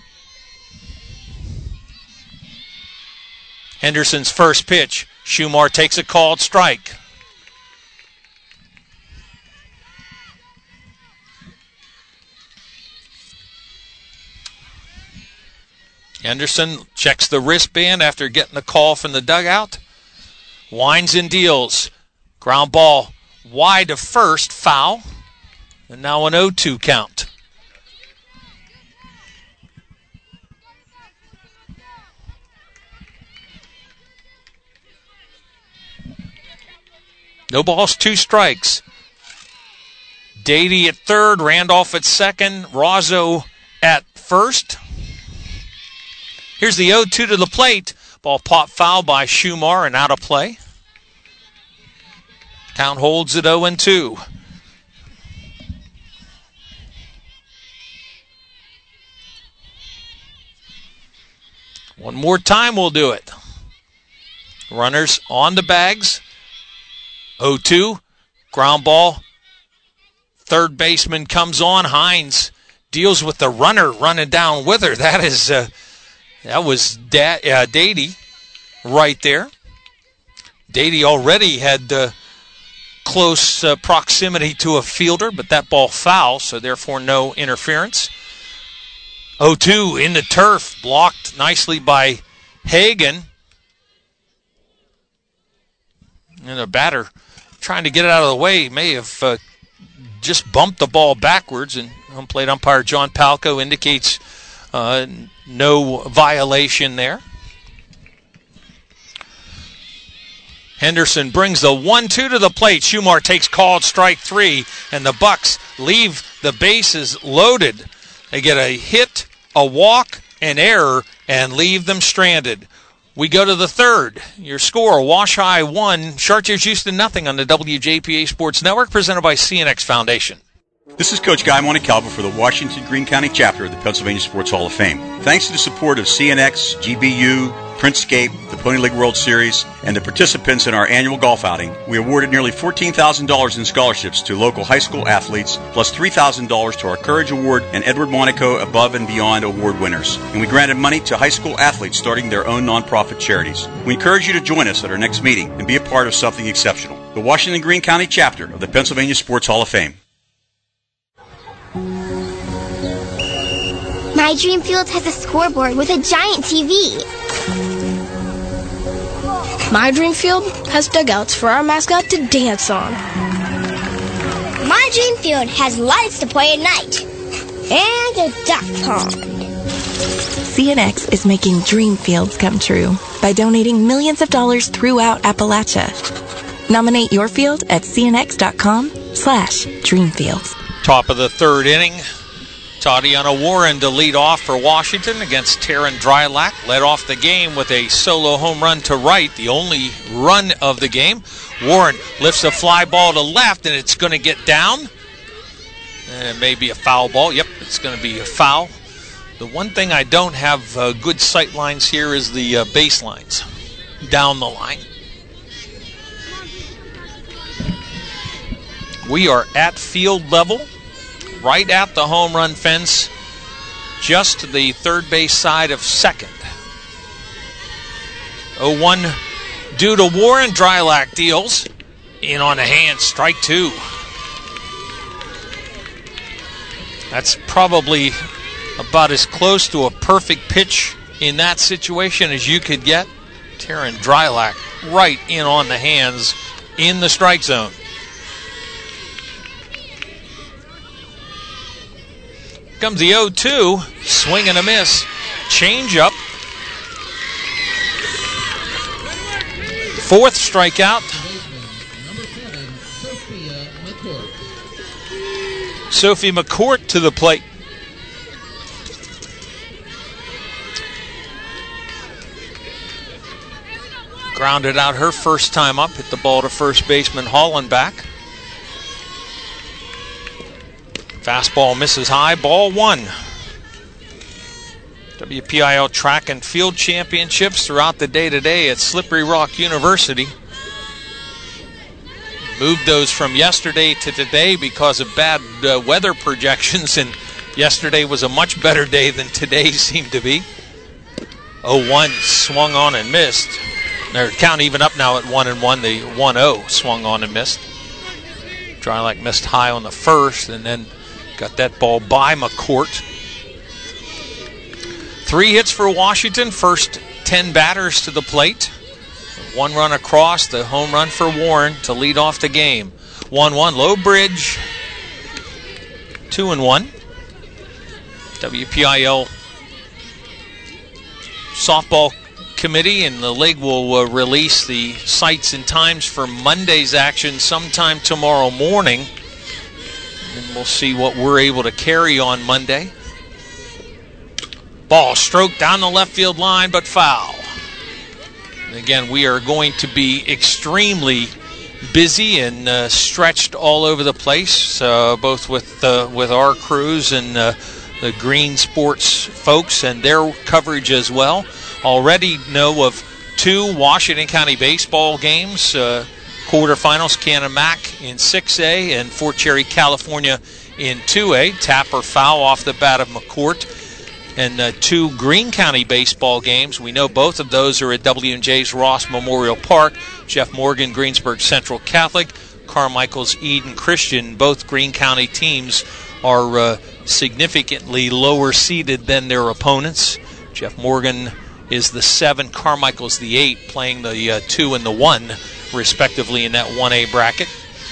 Henderson's first pitch. Schumar takes a called strike. Henderson checks the wristband after getting the call from the dugout. Winds and deals. Ground ball wide of first, foul. And now an oh two count. No balls, two strikes. Dady at third, Randolph at second, Razzo at first. Here's the oh two to the plate. Ball popped foul by Schumar and out of play. Count holds at oh and two. One more time we'll do it. Runners on the bags. oh two. Ground ball. Third baseman comes on. Hines deals with the runner running down with her. That is, uh, that was da- uh, Dady right there. Dady already had uh, close uh, proximity to a fielder, but that ball foul, so therefore no interference. oh two in the turf, blocked nicely by Hagan. And the batter trying to get it out of the way may have uh, just bumped the ball backwards, and home plate umpire John Palco indicates uh, no violation there. Henderson brings the one two to the plate. Schumar takes called strike three, and the Bucks leave the bases loaded. They get a hit, a walk, an error, and leave them stranded. We go to the third. Your score, Wash High one, Chartiers Houston nothing on the W J P A Sports Network, presented by C N X Foundation. This is Coach Guy Montecalvo for the Washington Greene County chapter of the Pennsylvania Sports Hall of Fame. Thanks to the support of C N X, G B U, Printscape, the Pony League World Series, and the participants in our annual golf outing, we awarded nearly fourteen thousand dollars in scholarships to local high school athletes, plus three thousand dollars to our Courage Award and Edward Monaco Above and Beyond Award winners. And we granted money to high school athletes starting their own nonprofit charities. We encourage you to join us at our next meeting and be a part of something exceptional. The Washington Greene County chapter of the Pennsylvania Sports Hall of Fame. My dream field has a scoreboard with a giant T V. My dream field has dugouts for our mascot to dance on. My dream field has lights to play at night. And a duck pond. C N X is making dream fields come true by donating millions of dollars throughout Appalachia. Nominate your field at cnx.com slash dreamfields. Top of the third inning. Tatiana Warren to lead off for Washington against Taryn Drylack. Led off the game with a solo home run to right, the only run of the game. Warren lifts a fly ball to left, and it's going to get down. And it may be a foul ball. Yep, it's going to be a foul. The one thing I don't have uh, good sight lines here is the uh, baselines down the line. We are at field level, right at the home run fence, just to the third base side of second. oh one due to Warren. Drylack deals in on the hand, strike two. That's probably about as close to a perfect pitch in that situation as you could get. Taryn Drylack right in on the hands in the strike zone. Comes the oh two, swing and a miss, change up. Fourth strikeout. Sophie McCourt to the plate. Grounded out her first time up, hit the ball to first baseman Hollenbach. Fastball misses high, ball one. W P I L Track and Field Championships throughout the day today at Slippery Rock University. Moved those from yesterday to today because of bad uh, weather projections, and yesterday was a much better day than today seemed to be. oh one swung on and missed. Their count even up now at one and one. The one oh swung on and missed. Drylack missed high on the first, and then got that ball by McCourt. Three hits for Washington, first ten batters to the plate. One run across, the home run for Warren to lead off the game. one one, Low Bridge, two and one. W P I L softball committee and the league will uh, release the sites and times for Monday's action sometime tomorrow morning. And we'll see what we're able to carry on Monday. Ball stroked down the left field line, but foul. And again, we are going to be extremely busy and uh, stretched all over the place, uh, both with uh, with our crews and uh, the Green Sports folks and their coverage as well. already know of two Washington County baseball games, uh, quarterfinals, Canon-Mac in six A and Fort Cherry, California in two A. Tap or foul off the bat of McCourt. And uh, two Greene County baseball games. We know both of those are at W and J's Ross Memorial Park. Jeff Morgan, Greensburg Central Catholic. Carmichael's Eden Christian. Both Greene County teams are uh, significantly lower seeded than their opponents. Jeff Morgan is the seven, Carmichael's the eight, playing the uh, two and the one, respectively, in that one A bracket.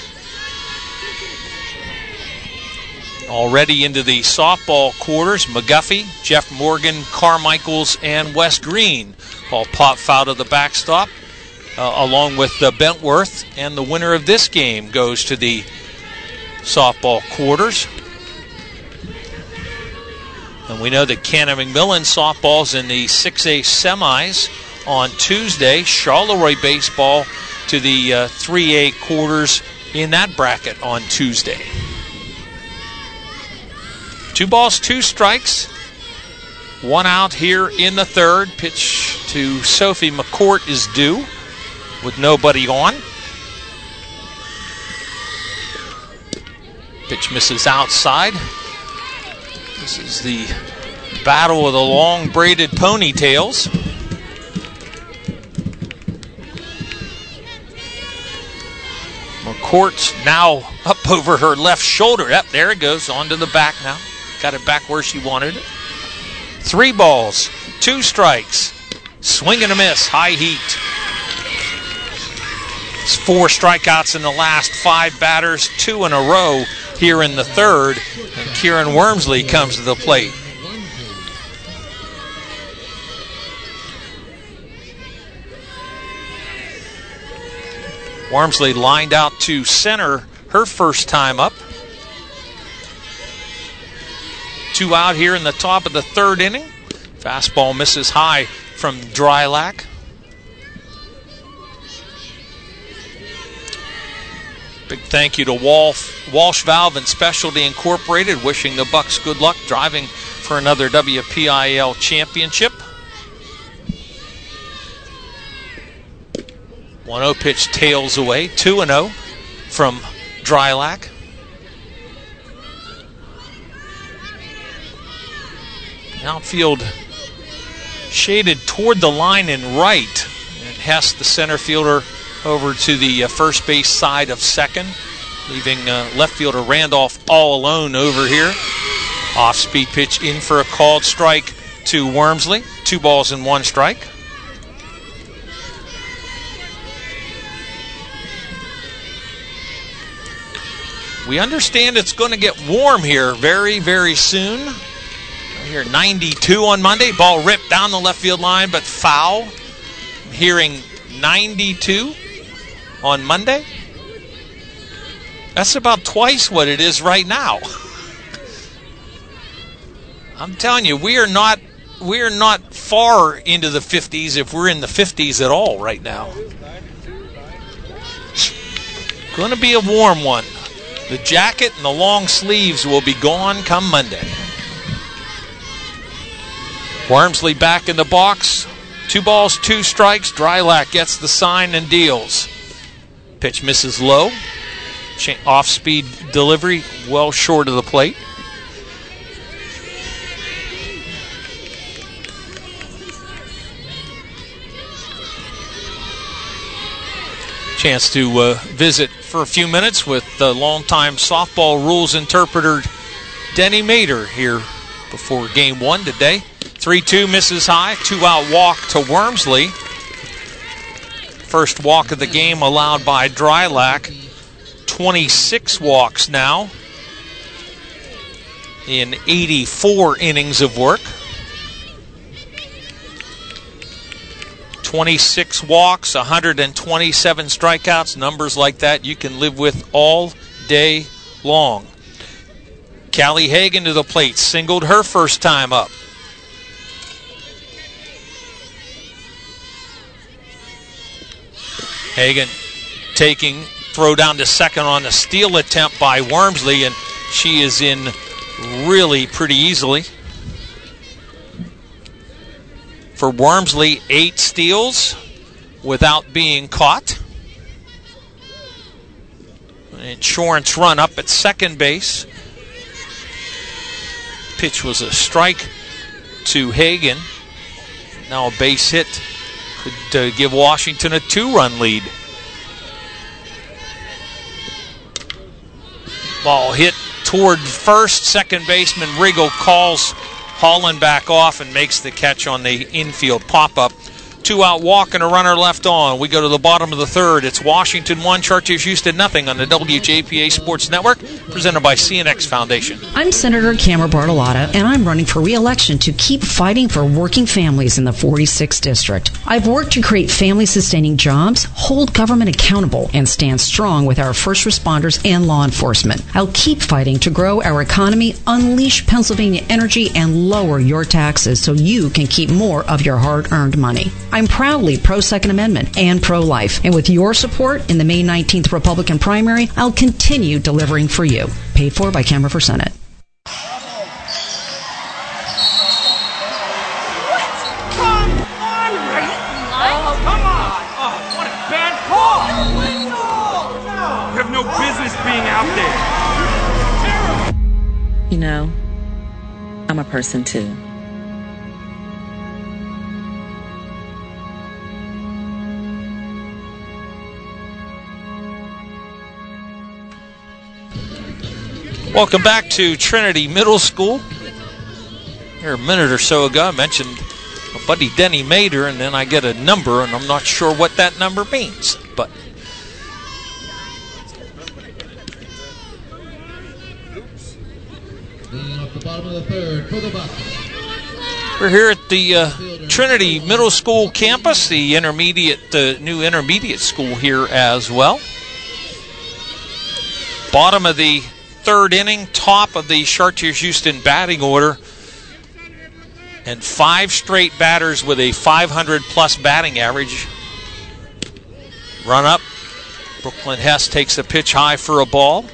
Already into the softball quarters, McGuffey, Jeff Morgan, Carmichael's, and West Greene all pop foul to the backstop, uh, along with uh, Bentworth, and the winner of this game goes to the softball quarters. And we know that Cannon McMillan softball's in the six A semis on Tuesday. Charleroi baseball to the uh, three A quarters in that bracket on Tuesday. Two balls, two strikes. One out here in the third. Pitch to Sophie McCourt is due with nobody on. Pitch misses outside. This is the battle of the long braided ponytails. McCourt's now up over her left shoulder. Yep, there it goes, onto the back now. Got it back where she wanted it. Three balls, two strikes. Swing and a miss, high heat. It's four strikeouts in the last five batters, two in a row here in the third. And Kieran Wormsley comes to the plate. Wormsley lined out to center her first time up. Two out here in the top of the third inning. Fastball misses high from Drylack. Big thank you to Walsh, Walsh Valve and Specialty Incorporated, wishing the Bucks good luck driving for another W P I L championship. one oh pitch tails away, two and oh from Drylack. Outfield shaded toward the line and right. And Hess, the center fielder, over to the uh, first base side of second, leaving uh, left fielder Randolph all alone over here. Off-speed pitch in for a called strike to Wormsley. Two balls and one strike. We understand it's going to get warm here very, very soon. Here, ninety-two on Monday. Ball ripped down the left field line, but foul. I'm hearing ninety-two on Monday. That's about twice what it is right now. I'm telling you, we are not we are not far into the fifties, if we're in the fifties at all right now. Going to be a warm one. The jacket and the long sleeves will be gone come Monday. Wormsley back in the box. Two balls, two strikes. Drylack gets the sign and deals. Pitch misses low. Off-speed delivery, well short of the plate. Chance to uh, visit for a few minutes with the longtime softball rules interpreter Denny Mater here before game one today. three two misses high, two-out walk to Wormsley. First walk of the game allowed by Drylack. twenty-six walks now in eighty-four innings of work. twenty-six walks, one hundred twenty-seven strikeouts. Numbers like that you can live with all day long. Callie Hagan to the plate, singled her first time up. Hagan taking, throw down to second on the steal attempt by Wormsley, and she is in really pretty easily. For Wormsley, eight steals without being caught. An insurance run up at second base. Pitch was a strike to Hagan. Now a base hit could uh, give Washington a two-run lead. Ball hit toward first. Second baseman Riggle calls Holland back off and makes the catch on the infield pop-up. Two out walk and a runner left on. We go to the bottom of the third. It's Washington one, Chartiers Houston nothing on the W J P A Sports Network, presented by C N X Foundation. I'm Senator Camera Bartolotta, and I'm running for re-election to keep fighting for working families in the forty-sixth District. I've worked to create family-sustaining jobs, hold government accountable, and stand strong with our first responders and law enforcement. I'll keep fighting to grow our economy, unleash Pennsylvania energy, and lower your taxes so you can keep more of your hard-earned money. I'm proudly pro-Second Amendment and pro-life, and with your support in the May nineteenth Republican primary, I'll continue delivering for you. Paid for by Camera for Senate. You know, I'm a person too. Welcome back to Trinity Middle School. Here a minute or so ago, I mentioned my buddy Denny Mader, and then I get a number, and I'm not sure what that number means. But Off the bottom of the third for the Bucks. We're here at the uh, Trinity Middle School campus, the intermediate, the new intermediate school here as well. Bottom of the third inning, top of the Chartiers Houston batting order, and five straight batters with a five hundred plus batting average. Run up. Brooklyn Hess takes a pitch high for a ball.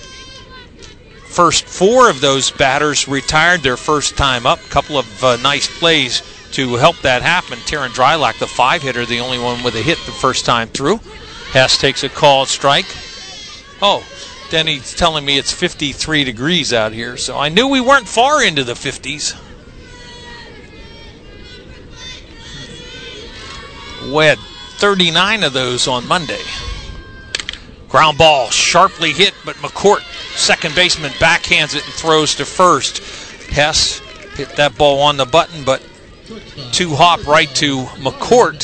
First four of those batters retired their first time up. Couple of uh, nice plays to help that happen. Taryn Drylock, the five hitter, the only one with a hit the first time through. Hess takes a called strike. Oh, Denny's telling me it's fifty-three degrees out here, so I knew we weren't far into the fifties. We had thirty-nine of those on Monday. Ground ball, sharply hit, but McCourt, second baseman, backhands it and throws to first. Hess hit that ball on the button, but two hop right to McCourt.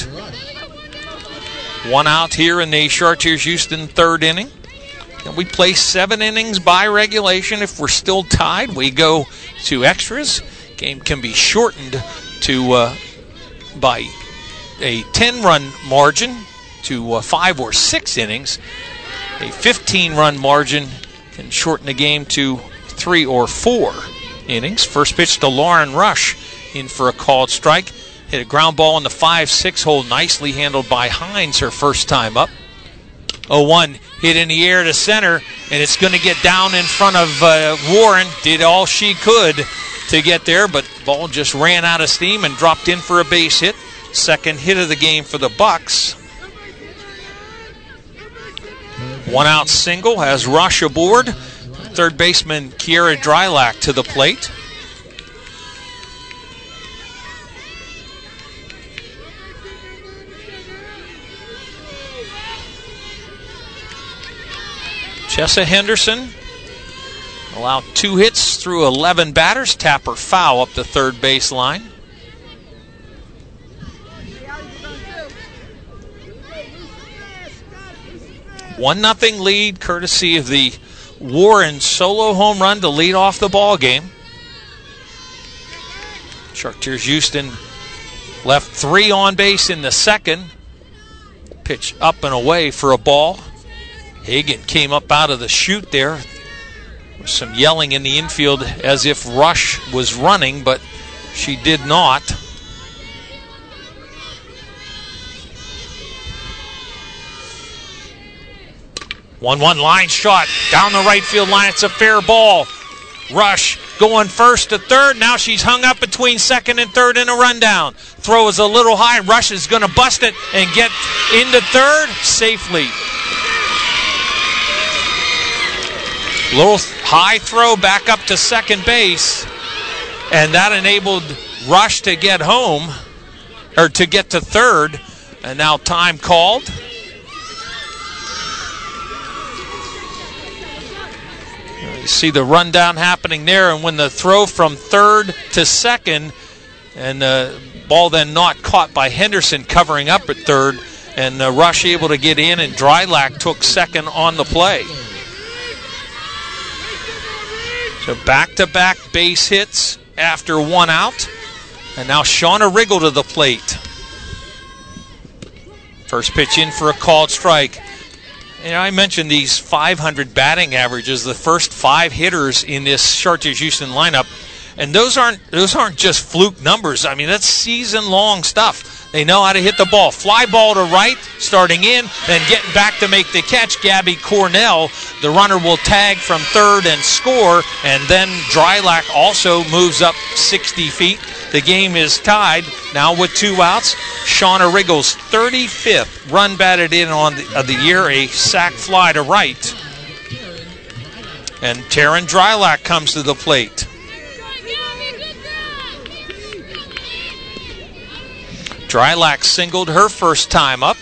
One out here in the Chartiers Houston third inning. And we play seven innings by regulation. If we're still tied, we go to extras. Game can be shortened to uh, by a ten-run margin to uh, five or six innings. A fifteen-run margin can shorten the game to three or four innings. First pitch to Lauren Rush, in for a called strike. Hit a ground ball in the five six hole, nicely handled by Hines her first time up. oh one hit in the air to center, and it's going to get down in front of uh, Warren. Did all she could to get there, but ball just ran out of steam and dropped in for a base hit. Second hit of the game for the Bucks. One out single has Rush aboard. Third baseman Kiera Drylack to the plate. Chessa Henderson allowed two hits through eleven batters. Tapper foul up the third base line. One nothing lead, courtesy of the Warren solo home run to lead off the ball game. Chartiers Houston left three on base in the second. Pitch up and away for a ball. Hagan came up out of the chute there. Some yelling in the infield as if Rush was running, but she did not. one one line shot down the right field line. It's a fair ball. Rush going first to third. Now she's hung up between second and third in a rundown. Throw is a little high. Rush is going to bust it and get into third safely. Little high throw back up to second base, and that enabled Rush to get home, or to get to third, and now time called. You see the rundown happening there, and when the throw from third to second, and the ball then not caught by Henderson covering up at third, and uh, Rush able to get in, and Drylack took second on the play. So back-to-back base hits after one out. And now Shauna Riggle to the plate. First pitch in for a called strike. You know, I mentioned these five hundred batting averages, the first five hitters in this Chartiers Houston lineup. And those aren't those aren't just fluke numbers. I mean, that's season-long stuff. They know how to hit the ball. Fly ball to right, starting in, then getting back to make the catch. Gabby Cornell, the runner, will tag from third and score, and then Drylack also moves up sixty feet. The game is tied now with two outs. Shauna Riggle's thirty-fifth run batted in on the, of the year, a sac fly to right. And Taryn Drylack comes to the plate. Drylack singled her first time up.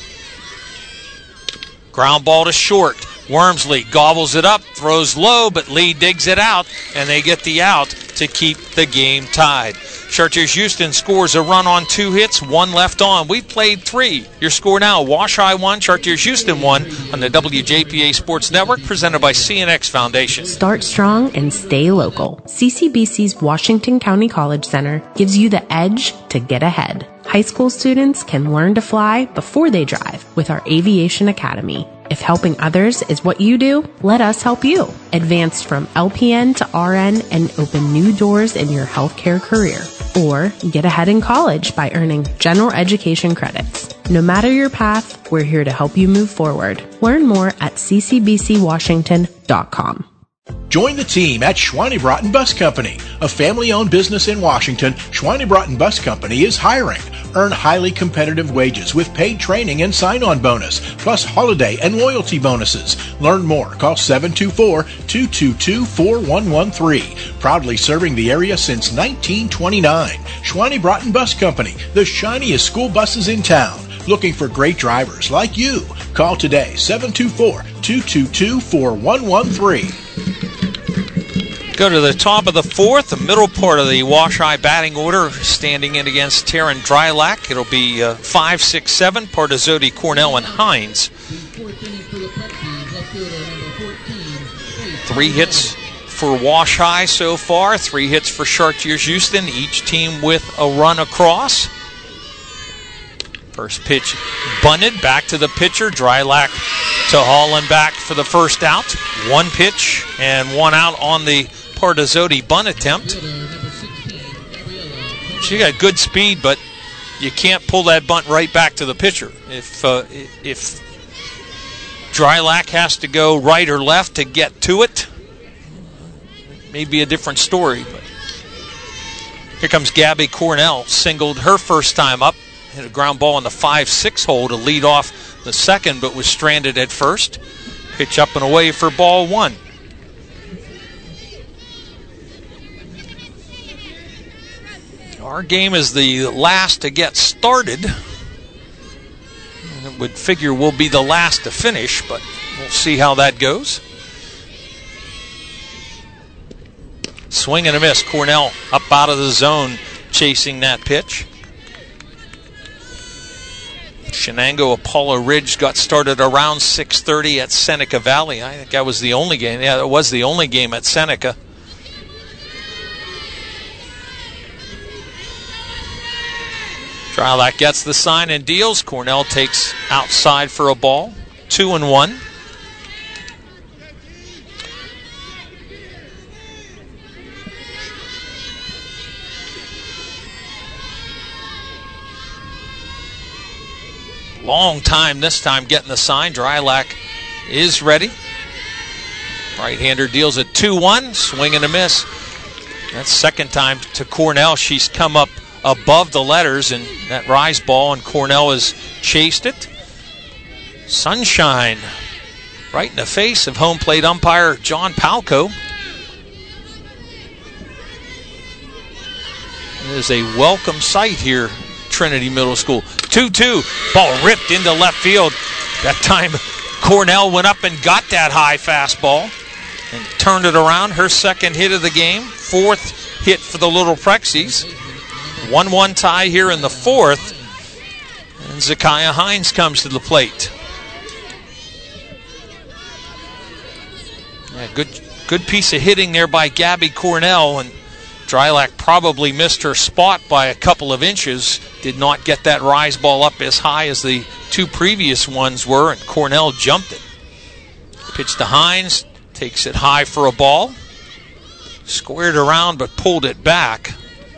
Ground ball to short. Wormsley gobbles it up, throws low, but Lee digs it out, and they get the out to keep the game tied. Chartiers Houston scores a run on two hits, one left on. We've played three. Your score now, Wash High one, Chartiers Houston one on the W J P A Sports Network, presented by C N X Foundation. Start strong and stay local. C C B C's Washington County College Center gives you the edge to get ahead. High school students can learn to fly before they drive with our Aviation Academy. If helping others is what you do, let us help you. Advance from L P N to R N and open new doors in your healthcare career. Or get ahead in college by earning general education credits. No matter your path, we're here to help you move forward. Learn more at c c b c washington dot com. Join the team at Schweinebraten Bus Company, a family-owned business in Washington. Schweinebraten Bus Company is hiring. Earn highly competitive wages with paid training and sign-on bonus, plus holiday and loyalty bonuses. Learn more. Call seven two four, two two two, four one one three. Proudly serving the area since nineteen twenty-nine. Schweinebraten Bus Company, the shiniest school buses in town. Looking for great drivers like you. Call today, seven two four, two two two, four one one three. Go to the top of the fourth, the middle part of the Wash High batting order, standing in against Taryn Drylack. It'll be uh, five, six, seven, Partizzotti, Cornell, and Hines. Three hits for Wash High so far, three hits for Chartiers Houston, each team with a run across. First pitch bunted, back to the pitcher. Drylack to Holland back for the first out. One pitch and one out on the Partizzotti bunt attempt. She got good speed, but you can't pull that bunt right back to the pitcher. If uh, if Drylack has to go right or left to get to it, maybe a different story. But here comes Gabby Cornell, singled her first time up. Hit a ground ball on the five six hole to lead off the second, but was stranded at first. Pitch up and away for ball one. Our game is the last to get started. And it would figure we'll be the last to finish, but we'll see how that goes. Swing and a miss. Cornell up out of the zone chasing that pitch. Shenango Apollo Ridge got started around six thirty at Seneca Valley. I think that was the only game. Yeah, it was the only game at Seneca. Drylack gets the sign and deals. Cornell takes outside for a ball. Two and one. Long time this time getting the sign. Drylack is ready. Right-hander deals it two one. Swing and a miss. That's second time to Cornell. She's come up above the letters, and that rise ball, and Cornell has chased it. Sunshine right in the face of home plate umpire John Palco. It is a welcome sight here, Trinity Middle School. two two, ball ripped into left field. That time Cornell went up and got that high fastball and turned it around. Her second hit of the game, fourth hit for the Little Prexies. one one tie here in the fourth, and Zakiah Hines comes to the plate. Yeah, good, good piece of hitting there by Gabby Cornell, and Drylac probably missed her spot by a couple of inches. Did not get that rise ball up as high as the two previous ones were, and Cornell jumped it. Pitch to Hines, takes it high for a ball. Squared around but pulled it back.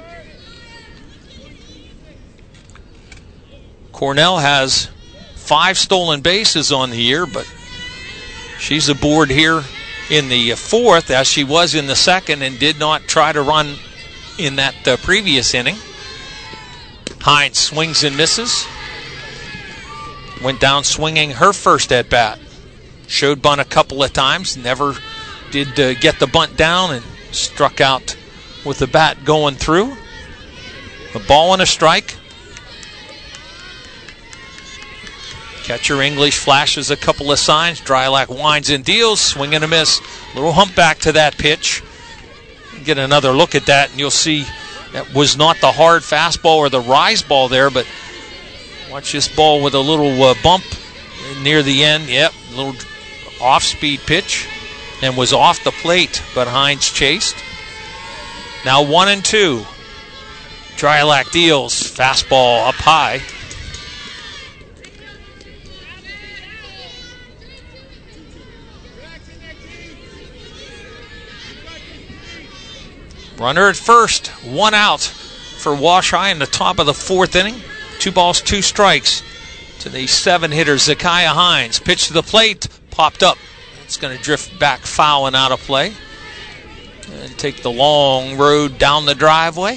Cornell has five stolen bases on the year, but she's aboard here in the fourth, as she was in the second, and did not try to run in that uh, previous inning. Hines swings and misses. Went down swinging her first at bat. Showed bunt a couple of times, never did uh, get the bunt down, and struck out with the bat going through. A ball and a strike. Catcher English flashes a couple of signs. Drylac winds and deals, swing and a miss. Little humpback to that pitch. Get another look at that, and you'll see that was not the hard fastball or the rise ball there, but watch this ball with a little uh, bump near the end. Yep, a little off-speed pitch, and was off the plate, but Hines chased. Now one and two. Drylac deals, fastball up high. Runner at first, one out for Wash High in the top of the fourth inning. Two balls, two strikes to the seven hitter Zakiah Hines. Pitch to the plate, popped up. It's going to drift back foul and out of play. And take the long road down the driveway.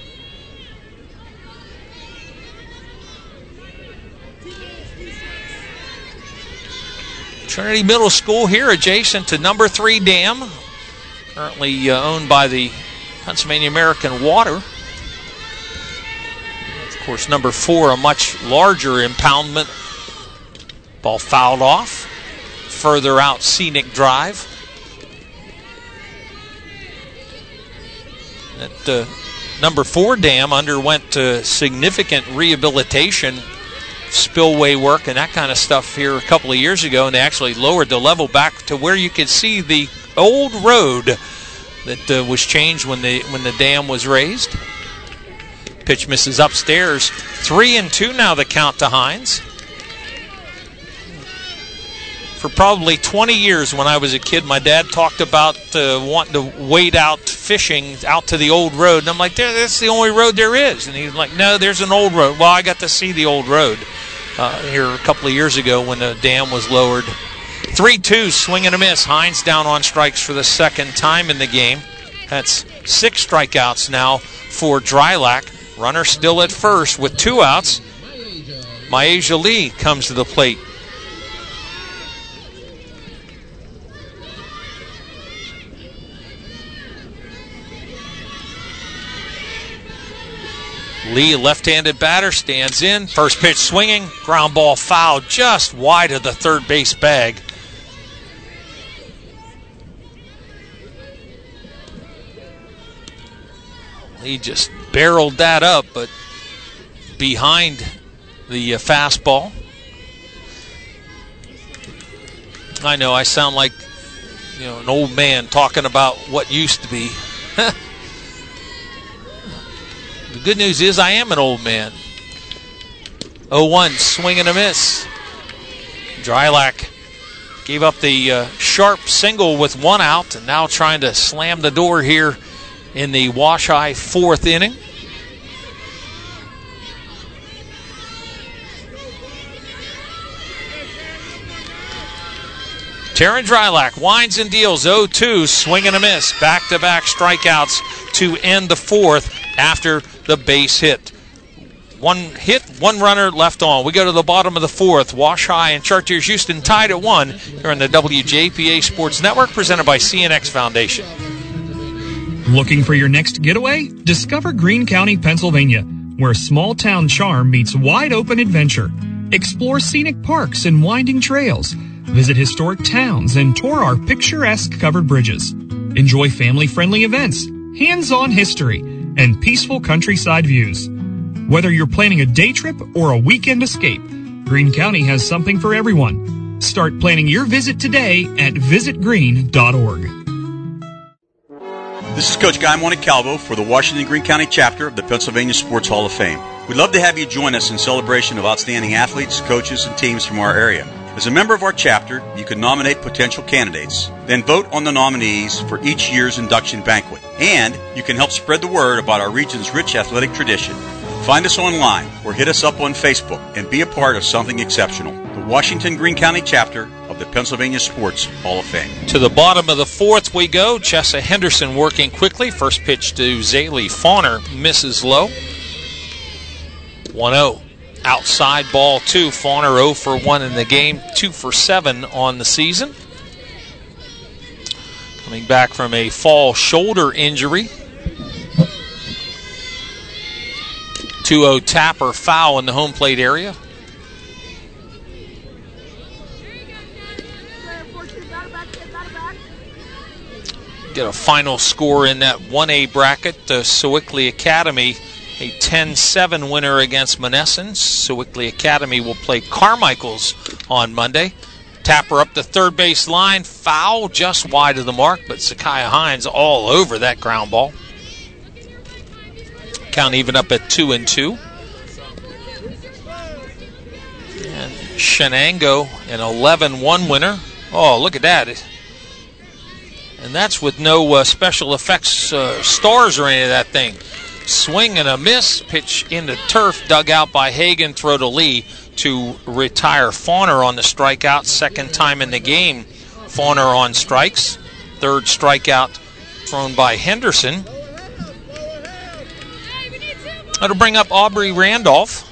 Trinity Middle School here adjacent to number three dam. Currently uh, owned by the Pennsylvania American Water. Of course, number four, a much larger impoundment. Ball fouled off. Further out, Scenic Drive. That uh, number four dam underwent uh, significant rehabilitation, spillway work, and that kind of stuff here a couple of years ago, and they actually lowered the level back to where you could see the old road that uh, was changed when the when the dam was raised. Pitch misses upstairs. Three and two now the count to Hines. For probably twenty years when I was a kid, my dad talked about uh, wanting to wade out fishing out to the old road. And I'm like, there, that's the only road there is. And he's like, no, there's an old road. Well, I got to see the old road uh, here a couple of years ago when the dam was lowered. three two, swing and a miss. Hines down on strikes for the second time in the game. That's six strikeouts now for Drylac. Runner still at first with two outs. Myasia Lee comes to the plate. Lee, left-handed batter, stands in. First pitch swinging. Ground ball foul just wide of the third base bag. Lee just barreled that up, but behind the uh, fastball. I know I sound like, you know, an old man talking about what used to be. The good news is I am an old man. oh one, swing and a miss. Drylac gave up the uh, sharp single with one out, and now trying to slam the door here in the Wash High fourth inning. Taryn Drylac winds and deals. oh two, swing and a miss. Back-to-back strikeouts to end the fourth after the base hit. One hit, one runner left on. We go to the bottom of the fourth. Wash High and Chartiers Houston tied at one here on the W J P A Sports Network, presented by C N X Foundation. Looking for your next getaway? Discover Greene County, Pennsylvania, where small-town charm meets wide-open adventure. Explore scenic parks and winding trails. Visit historic towns and tour our picturesque covered bridges. Enjoy family-friendly events, hands-on history, and peaceful countryside views. Whether you're planning a day trip or a weekend escape, Greene County has something for everyone. Start planning your visit today at visit greene dot org. This is Coach Guy Montecalvo for the Washington Greene County chapter of the Pennsylvania Sports Hall of Fame. We'd love to have you join us in celebration of outstanding athletes, coaches, and teams from our area. As a member of our chapter, you can nominate potential candidates, then vote on the nominees for each year's induction banquet. And you can help spread the word about our region's rich athletic tradition. Find us online or hit us up on Facebook and be a part of something exceptional. The Washington Greene County chapter of the Pennsylvania Sports Hall of Fame. To the bottom of the fourth we go. Chessa Henderson working quickly. First pitch to Zaylee Fauner misses low. one oh. Outside ball two. Fauner oh for one in the game. two for seven on the season. Coming back from a fall shoulder injury. two oh tapper foul in the home plate area. Get a final score in that one A bracket. The Sewickley Academy, a ten seven winner against Monessen. Sewickley Academy will play Carmichael's on Monday. Tapper up the third base line. Foul just wide of the mark, but Zakiah Hines all over that ground ball. Count even up at two and two. And Shenango, an eleven one winner. Oh, look at that. And that's with no uh, special effects uh, stars or any of that thing. Swing and a miss. Pitch into turf. Dug out by Hagan. Throw to Lee to retire Fauner on the strikeout. Second time in the game, Fauner on strikes. Third strikeout thrown by Henderson. That'll bring up Aubrey Randolph.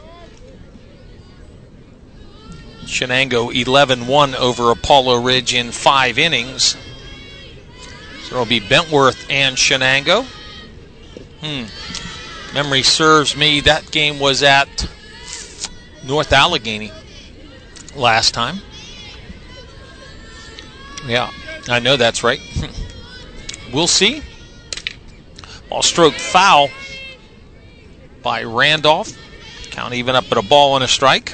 Shenango eleven one over Apollo Ridge in five innings. So it'll be Bentworth and Shenango. Hmm. Memory serves me, that game was at North Allegheny last time. Yeah, I know that's right. We'll see. Ball stroke foul by Randolph. Count even up at a ball and a strike.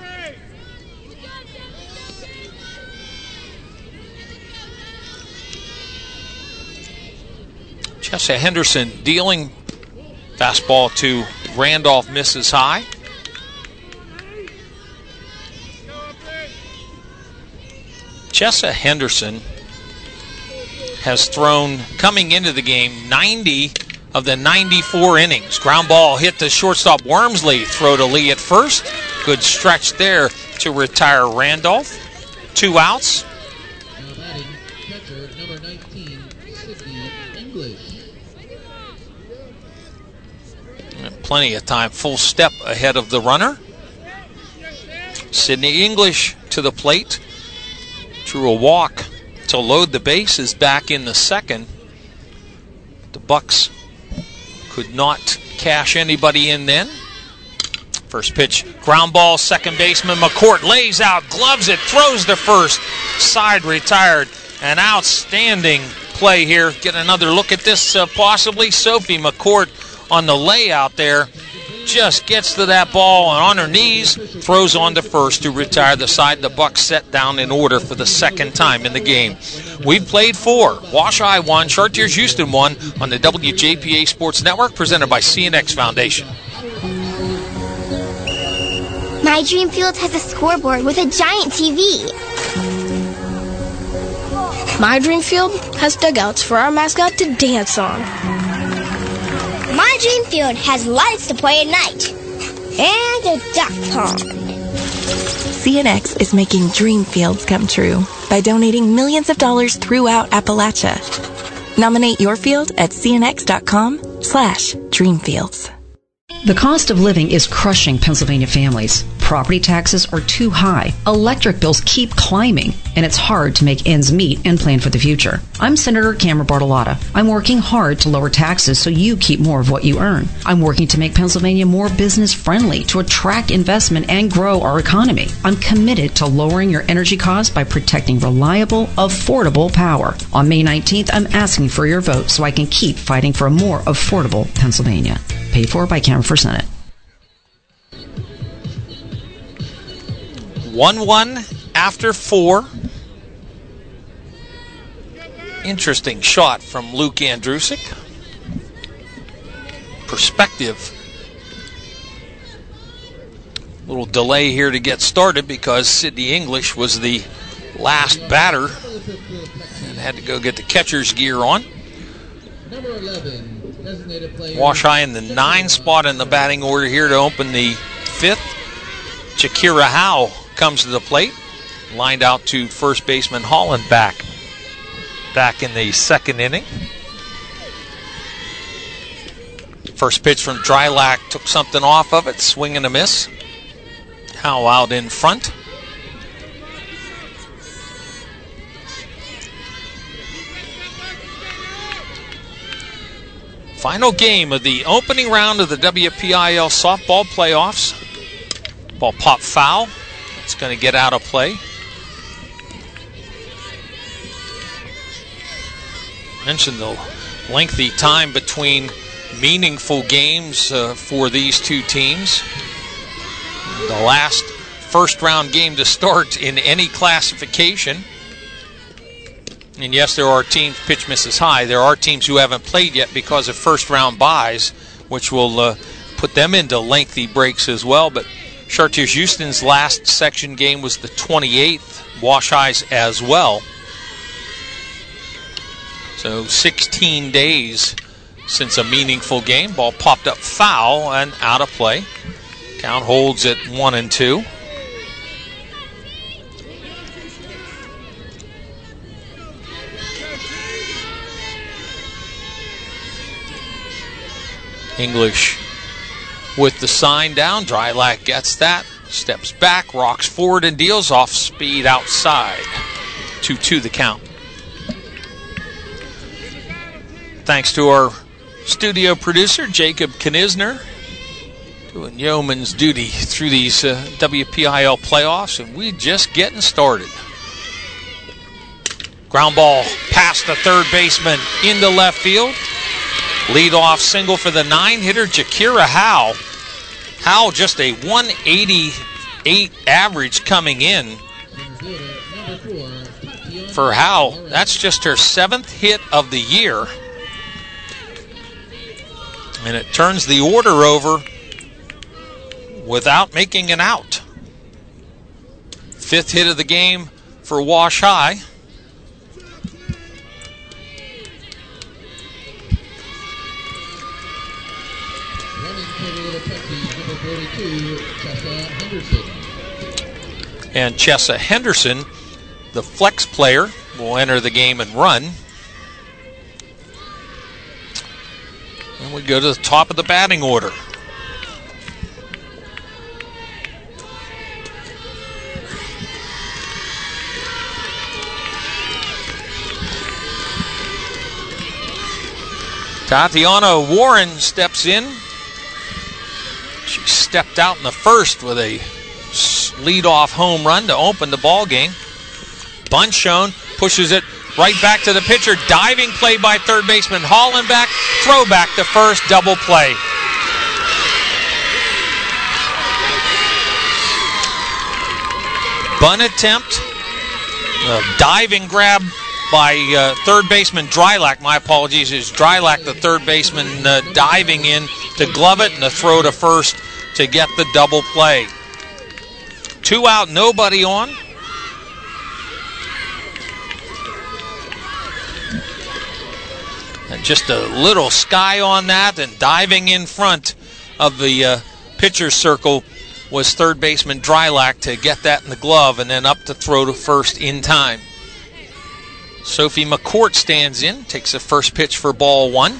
Chessa Henderson dealing. Fastball to Randolph misses high. Chessa Henderson has thrown, coming into the game, ninety of the ninety-four innings. Ground ball hit to shortstop Wormsley. Throw to Lee at first. Good stretch there to retire Randolph. Two outs. Now batting, catcher number nineteen, Sidney English. And plenty of time. Full step ahead of the runner. Sidney English to the plate. Drew a walk to load the bases back in the second. The Bucks could not cash anybody in then. First pitch, ground ball, second baseman McCourt lays out, gloves it, throws to first. Side retired. An outstanding play here. Get another look at this uh, possibly. Sophie McCourt on the layout there. Just gets to that ball and on her knees throws on to first to retire the side. The Bucks set down in order for the second time in the game. We've played four. Wash High won, Chartiers Houston won on the W J P A Sports Network, presented by C N X Foundation. My Dream Field has a scoreboard with a giant T V. My Dream Field has dugouts for our mascot to dance on. My Dream Field has lights to play at night. And a duck pond. C N X is making dream fields come true by donating millions of dollars throughout Appalachia. Nominate your field at cnx.com slash dreamfields. The cost of living is crushing Pennsylvania families. Property taxes are too high. Electric bills keep climbing, and it's hard to make ends meet and plan for the future. I'm Senator Cameron Bartolotta. I'm working hard to lower taxes so you keep more of what you earn. I'm working to make Pennsylvania more business friendly, to attract investment and grow our economy. I'm committed to lowering your energy costs by protecting reliable, affordable power. On May nineteenth, I'm asking for your vote so I can keep fighting for a more affordable Pennsylvania. Paid for by Cameron for Senate. one one after four. Interesting shot from Luke Andrusic. Perspective. Little delay here to get started because Sidney English was the last batter and had to go get the catcher's gear on. Number eleven. Wash High in the nine spot in the batting order here to open the fifth. Shakira Howe comes to the plate. Lined out to first baseman Holland back. Back in the second inning. First pitch from Drylack took something off of it. Swing and a miss. Howe out in front. Final game of the opening round of the W P I L softball playoffs. Ball popped foul. It's going to get out of play. Mentioned the lengthy time between meaningful games uh, for these two teams. The last first round game to start in any classification. And yes, there are teams, pitch misses high. There are teams who haven't played yet because of first-round buys, which will uh, put them into lengthy breaks as well. But Chartiers Houston's last section game was the twenty-eighth, Wash High's as well. So sixteen days since a meaningful game. Ball popped up foul and out of play. Count holds at one and two. English with the sign down. Drylack gets that. Steps back, rocks forward, and deals off speed outside. two two the count. Thanks to our studio producer, Jacob Knisner, doing yeoman's duty through these uh, W P I L playoffs, and we're just getting started. Ground ball past the third baseman into left field. Lead-off single for the nine-hitter, Jakira Howe. Howe just a one eighty-eight average coming in. For Howe, that's just her seventh hit of the year. And it turns the order over without making an out. Fifth hit of the game for Wash High. And Chessa Henderson, the flex player, will enter the game and run. And we go to the top of the batting order. Tatiana Warren steps in. She stepped out in the first with a lead-off home run to open the ball game. Bunt shown, pushes it right back to the pitcher. Diving play by third baseman Holland back. Throw back to first, double play. Bunt attempt. A diving grab by uh, third baseman Drylack. My apologies, is Drylack, the third baseman, uh, diving in to glove it, and the throw to first to get the double play. Two out, nobody on. And just a little sky on that, and diving in front of the uh, pitcher's circle was third baseman Drylack to get that in the glove and then up to throw to first in time. Sophie McCourt stands in, takes the first pitch for ball one.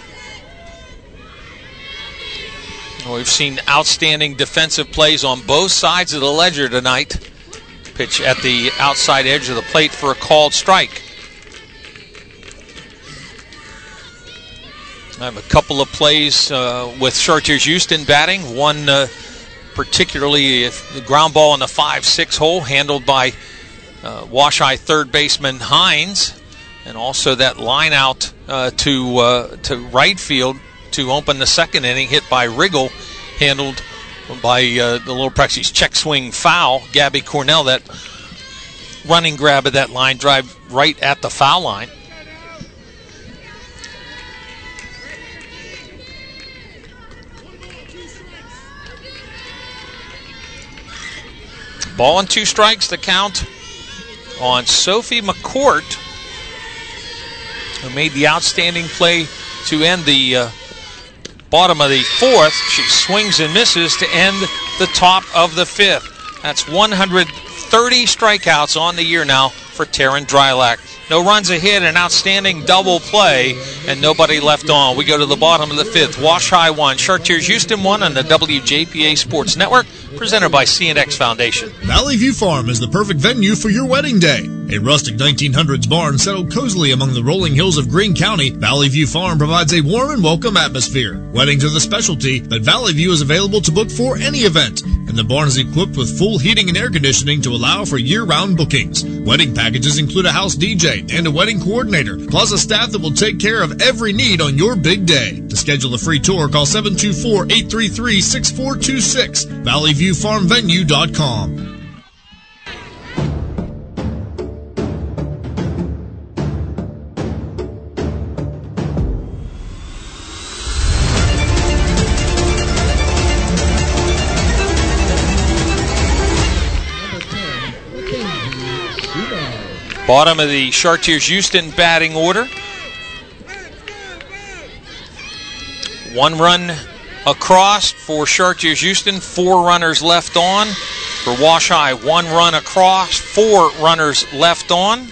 We've seen outstanding defensive plays on both sides of the ledger tonight. Pitch at the outside edge of the plate for a called strike. I have a couple of plays uh, with Chartiers Houston batting. One uh, particularly if the ground ball in the five six hole handled by uh, Wash-I third baseman Hines. And also that line out uh, to uh, to right field to open the second inning, hit by Riggle, handled by uh, the Little Prexies check swing foul. Gabby Cornell, that running grab of that line drive right at the foul line. Ball and two strikes, the count on Sophie McCourt, who made the outstanding play to end the uh, bottom of the fourth. She swings and misses to end the top of the fifth. That's one hundred thirty strikeouts on the year now for Taryn Drylack. No runs ahead, an outstanding double play, and nobody left on. We go to the bottom of the fifth. Wash-I one, Chartiers Houston one on the W J P A Sports Network, presented by C N X Foundation. Valley View Farm is the perfect venue for your wedding day. A rustic nineteen hundreds barn settled cozily among the rolling hills of Greene County, Valley View Farm provides a warm and welcome atmosphere. Weddings are the specialty, but Valley View is available to book for any event, and the barn is equipped with full heating and air conditioning to allow for year-round bookings. Wedding packages include a house D J and a wedding coordinator, plus a staff that will take care of every need on your big day. To schedule a free tour, call seven two four, eight three three, six four two six, valley view farm venue dot com. Bottom of the Chartiers Houston batting order. One run across for Chartiers Houston, four runners left on. For Wash-I, one run across, four runners left on.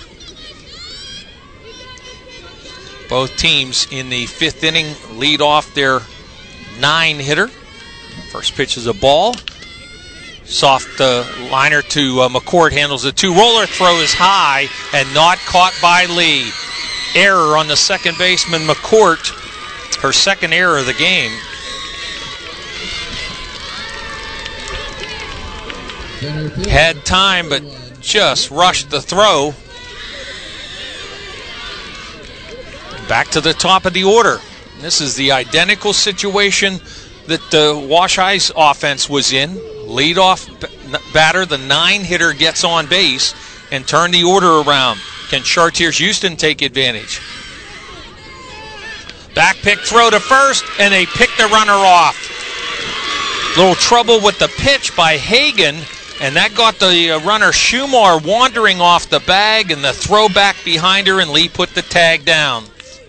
Both teams in the fifth inning lead off their nine-hitter. First pitch is a ball. Soft uh, liner to uh, McCourt, handles the two-roller, throw is high and not caught by Lee. Error on the second baseman, McCourt, her second error of the game. Had time, but just rushed the throw. Back to the top of the order. This is the identical situation that the uh, Wash-I's offense was in. Leadoff batter, the nine-hitter gets on base and turn the order around. Can Chartiers Houston take advantage? Back pick throw to first, and they pick the runner off. Little trouble with the pitch by Hagan, and that got the uh, runner Schumar wandering off the bag, and the throw back behind her, and Lee put the tag down.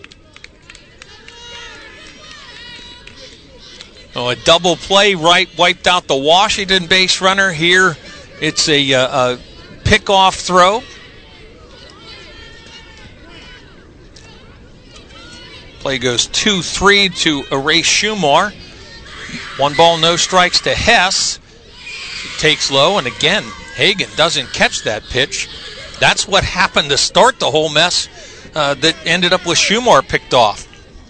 Oh, a double play right wiped out the Washington base runner. Here it's a, uh, a pick-off throw. Play goes two three to erase Schumar. One ball, no strikes to Hess. He takes low, and again, Hagan doesn't catch that pitch. That's what happened to start the whole mess uh, that ended up with Schumar picked off.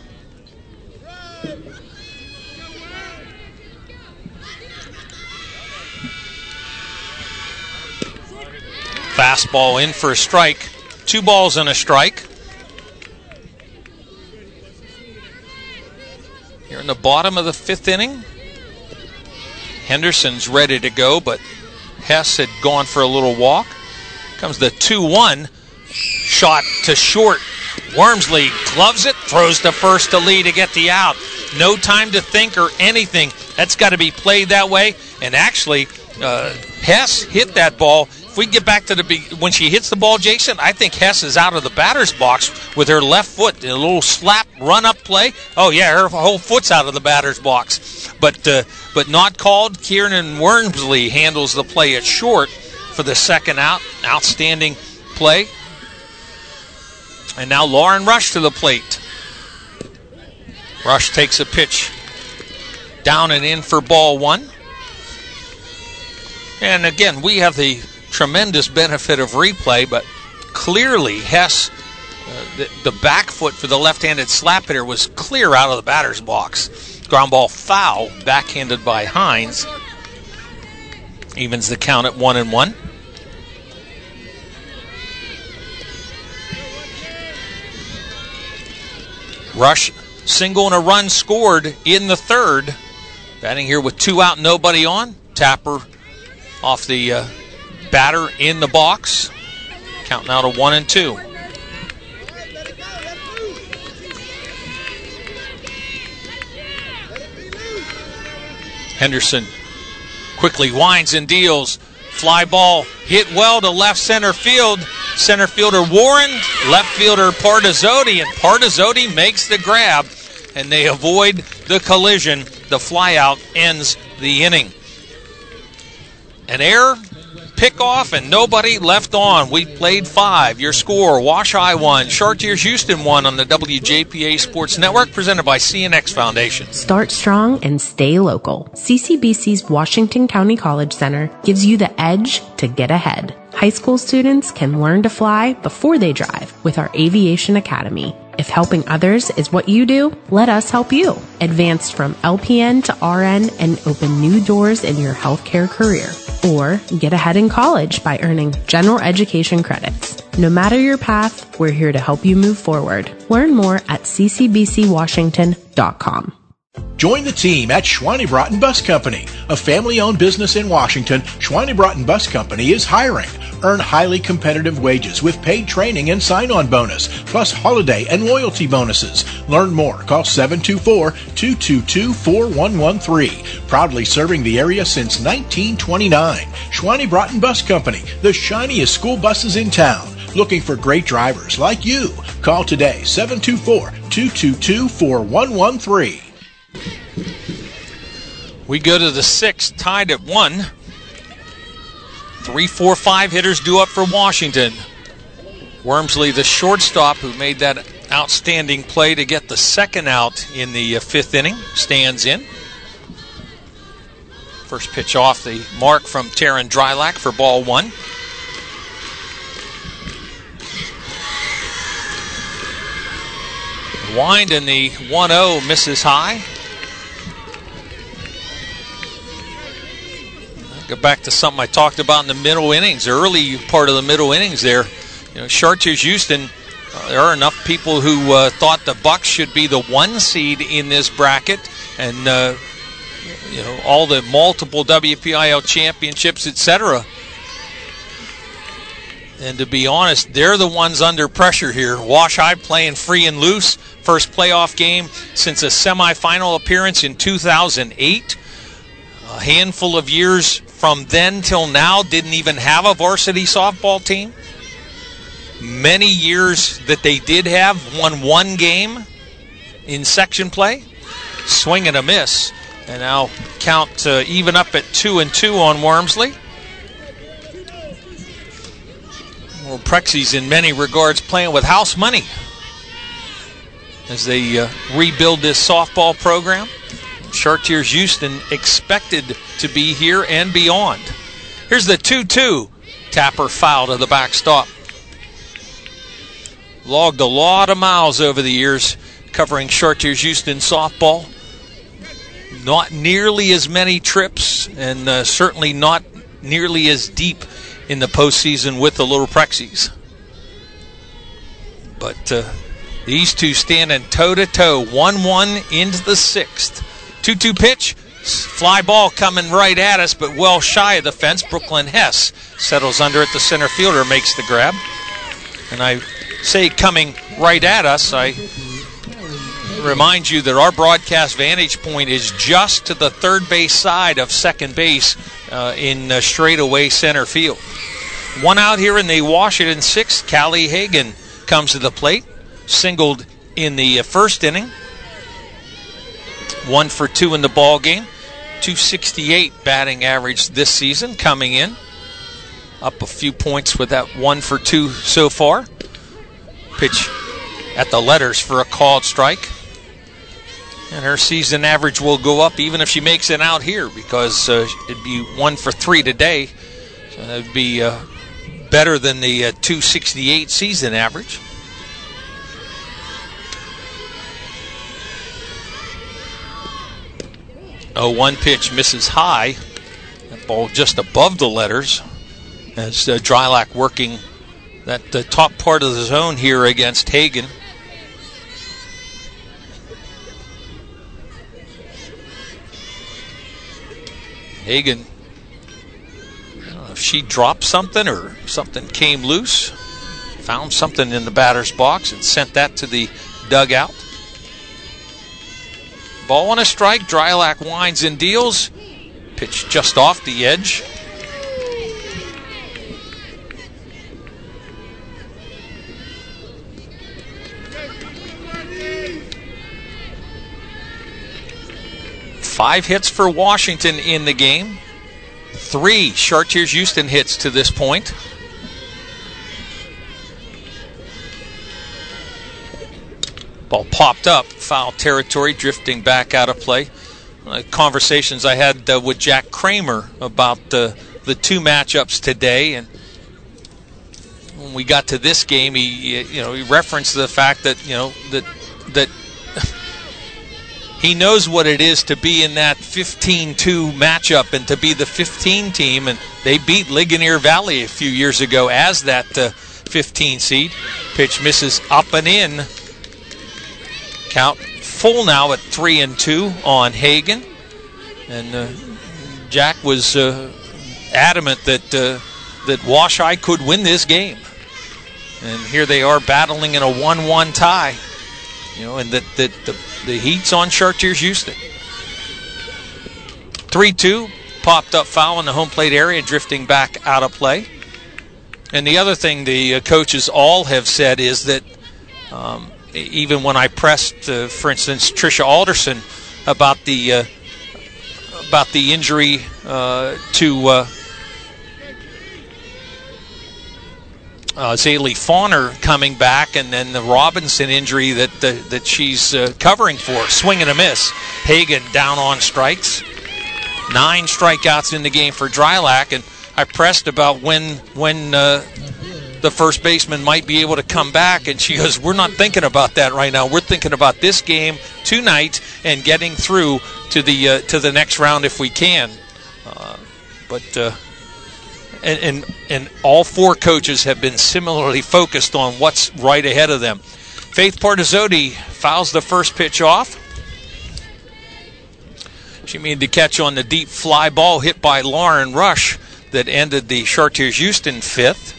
Fastball in for a strike. Two balls and a strike. Here in the bottom of the fifth inning. Henderson's ready to go, but Hess had gone for a little walk. Comes the two one. Shot to short. Wormsley gloves it, throws to first to Lee to get the out. No time to think or anything. That's got to be played that way. And actually, uh, Hess hit that ball. If we get back to the when she hits the ball, Jason, I think Hess is out of the batter's box with her left foot. A little slap run-up play. Oh, yeah, her whole foot's out of the batter's box. But uh, but not called. Kieran Wormsley handles the play at short for the second out. Outstanding play. And now Lauren Rush to the plate. Rush takes a pitch down and in for ball one. And again, we have the tremendous benefit of replay, but clearly Hess, uh, the, the back foot for the left-handed slap hitter was clear out of the batter's box. Ground ball foul, backhanded by Hines. Evens the count at one and one. Rush, single and a run scored in the third. Batting here with two out, nobody on. Tapper off the uh, batter in the box. Count now to one and two. Henderson quickly winds and deals. Fly ball hit well to left center field. Center fielder Warren, left fielder Partizzotti, and Partizzotti makes the grab, and they avoid the collision. The flyout ends the inning. An error, pickoff, and nobody left on. We played five. Your score, Wash High one, Chartiers Houston one on the W J P A Sports Network, presented by C N X Foundation. Start strong and stay local. C C B C's Washington County College Center gives you the edge to get ahead. High school students can learn to fly before they drive with our Aviation Academy. If helping others is what you do, let us help you. Advance from L P N to R N and open new doors in your healthcare career. Or get ahead in college by earning general education credits. No matter your path, we're here to help you move forward. Learn more at c c b c washington dot com. Join the team at Schweinebraten Bus Company, a family-owned business in Washington. Schweinebraten Bus Company is hiring. Earn highly competitive wages with paid training and sign-on bonus, plus holiday and loyalty bonuses. Learn more. Call seven two four, two two two, four one one three. Proudly serving the area since nineteen twenty-nine. Schweinebraten Bus Company, the shiniest school buses in town. Looking for great drivers like you. Call today, seven two four, two two two, four one one three. We go to the sixth, tied at one. Three, four, five hitters due up for Washington. Wormsley, the shortstop, who made that outstanding play to get the second out in the fifth inning, stands in. First pitch off the mark from Taryn Drylack for ball one. Wind in the one oh misses high. Go back to something I talked about in the middle innings, early part of the middle innings there. You know, Chartiers Houston, uh, there are enough people who uh, thought the Bucks should be the one seed in this bracket, and uh, you know, all the multiple W P I L championships, et cetera. And to be honest, they're the ones under pressure here. Wash High playing free and loose. First playoff game since a semifinal appearance in two thousand eight. A handful of years from then till now didn't even have a varsity softball team. Many years that they did have won one game in section play. Swing and a miss. And now count uh, even up at two and two on Wormsley. Well, Prexy's in many regards playing with house money as they uh, rebuild this softball program. Chartiers Houston expected to be here and beyond. Here's the two two. Tapper foul to the backstop. Logged a lot of miles over the years covering Chartiers Houston softball. Not nearly as many trips, and uh, certainly not nearly as deep in the postseason with the Little Prexies. But uh, these two standing toe-to-toe, one one into the sixth. two two pitch, fly ball coming right at us, but well shy of the fence. Brooklyn Hess settles under it. The center fielder makes the grab. And I say coming right at us, I remind you that our broadcast vantage point is just to the third base side of second base uh, in uh, straightaway center field. One out here in the Washington sixth. Callie Hagan comes to the plate, singled in the uh, first inning. One for two in the ball game. two sixty-eight batting average this season, coming in. Up a few points with that one for two so far. Pitch at the letters for a called strike. And her season average will go up even if she makes it out here, because uh, it'd be one for three today. So that would be uh, better than the uh, two sixty-eight season average. oh one pitch misses high. That ball just above the letters as uh, Drylack working that the top part of the zone here against Hagen. Hagen, I don't know if she dropped something or something came loose, found something in the batter's box and sent that to the dugout. Ball on a strike. Drylack winds and deals. Pitch just off the edge. Five hits for Washington in the game. Three Chartiers Houston hits to this point. Ball popped up, foul territory, drifting back out of play. Uh, conversations I had uh, with Jack Kramer about uh, the two matchups today, and when we got to this game, he you know he referenced the fact that you know that that he knows what it is to be in that fifteen two matchup and to be the fifteen team, and they beat Ligonier Valley a few years ago as that uh, fifteen seed. Pitch misses up and in. Count full now at three and two on Hagen, and uh, Jack was uh, adamant that uh, that Washeye could win this game, and here they are battling in a one one tie. You know, and that that the the heat's on Chartiers Houston. three two popped up foul in the home plate area, drifting back out of play. And the other thing the uh, coaches all have said is that. Um, Even when I pressed, uh, for instance, Tricia Alderson about the uh, about the injury uh, to uh, uh, Zaylee Fauner coming back, and then the Robinson injury that the, that she's uh, covering for, swing and a miss. Hagen down on strikes, nine strikeouts in the game for Drylack, and I pressed about when when. Uh, the first baseman might be able to come back, and she goes, we're not thinking about that right now. We're thinking about this game tonight and getting through to the uh, to the next round if we can. Uh, but uh, and, and and all four coaches have been similarly focused on what's right ahead of them. Faith Partizzotti fouls the first pitch off. She made the catch on the deep fly ball hit by Lauren Rush that ended the Chartiers Houston fifth.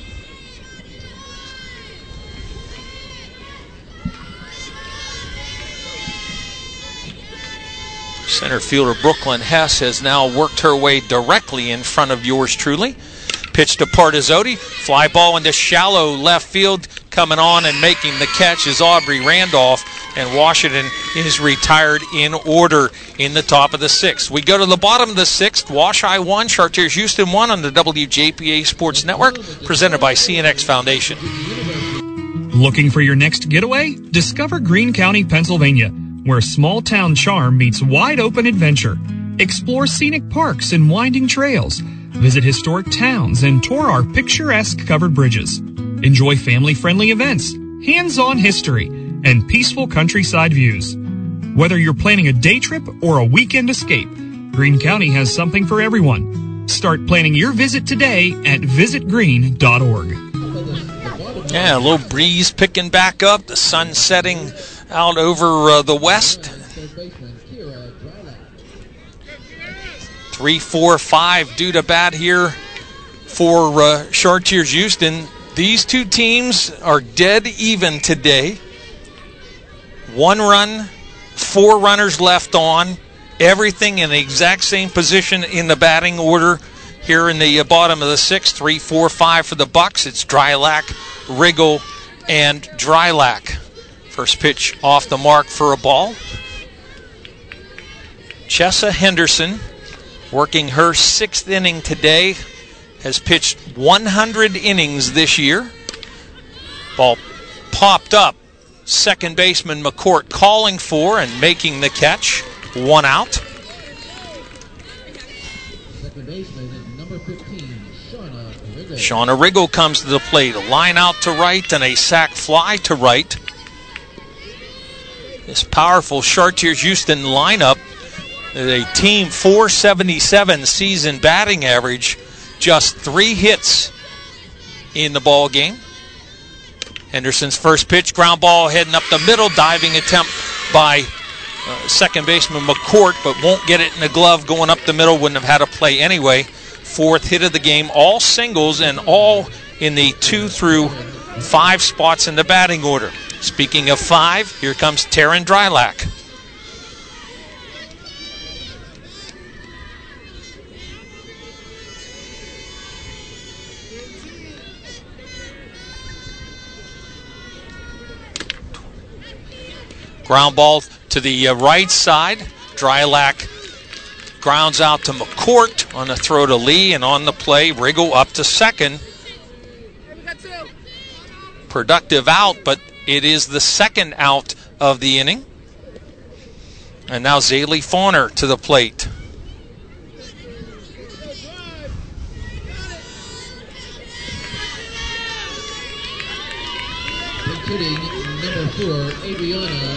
Center fielder Brooklyn Hess has now worked her way directly in front of yours truly. Pitch to Partizzotti. Fly ball into shallow left field. Coming on and making the catch is Aubrey Randolph. And Washington is retired in order in the top of the sixth. We go to the bottom of the sixth. Washeye one, Chartiers Houston one on the W J P A Sports Network. Presented by C N X Foundation. Looking for your next getaway? Discover Greene County, Pennsylvania, where small-town charm meets wide-open adventure. Explore scenic parks and winding trails. Visit historic towns and tour our picturesque covered bridges. Enjoy family-friendly events, hands-on history, and peaceful countryside views. Whether you're planning a day trip or a weekend escape, Greene County has something for everyone. Start planning your visit today at visit greene dot org. Yeah, a little breeze picking back up, the sun setting out over uh, the west. Three, four, five due to bat here for uh, Chartiers Houston. These two teams are dead even today. One run, four runners left on. Everything in the exact same position in the batting order here in the uh, bottom of the sixth. Three, four, five for the Bucks. It's Drylack, Riggle, and Drylack. First pitch off the mark for a ball. Chessa Henderson, working her sixth inning today, has pitched one hundred innings this year. Ball popped up second baseman McCourt calling for and making the catch. One out. Second baseman, number fifteen, Shauna Riggle. Shauna Riggle comes to the plate. A line out to right and a sac fly to right. This powerful Chartiers-Houston lineup, a team four seventy-seven season batting average, just three hits in the ball game. Henderson's first pitch, ground ball heading up the middle, diving attempt by uh, second baseman McCourt, but won't get it in the glove going up the middle, wouldn't have had a play anyway. Fourth hit of the game, all singles and all in the two through five spots in the batting order. Speaking of five, here comes Taryn Drylack. Ground ball to the uh, right side. Drylack grounds out to McCourt on the throw to Lee, and on the play, Riggle up to second. Productive out, but it is the second out of the inning. And now Zaylee Fauner to the plate. Hitting number four, Adriana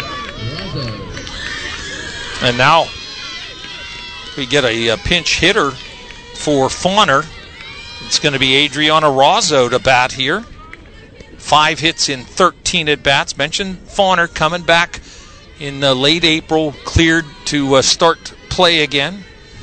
Razo. And now we get a, a pinch hitter for Fauner. It's going to be Adriana Razo to bat here. Five hits in thirteen at-bats. Mentioned Fauner coming back in uh, late April, cleared to uh, start play again.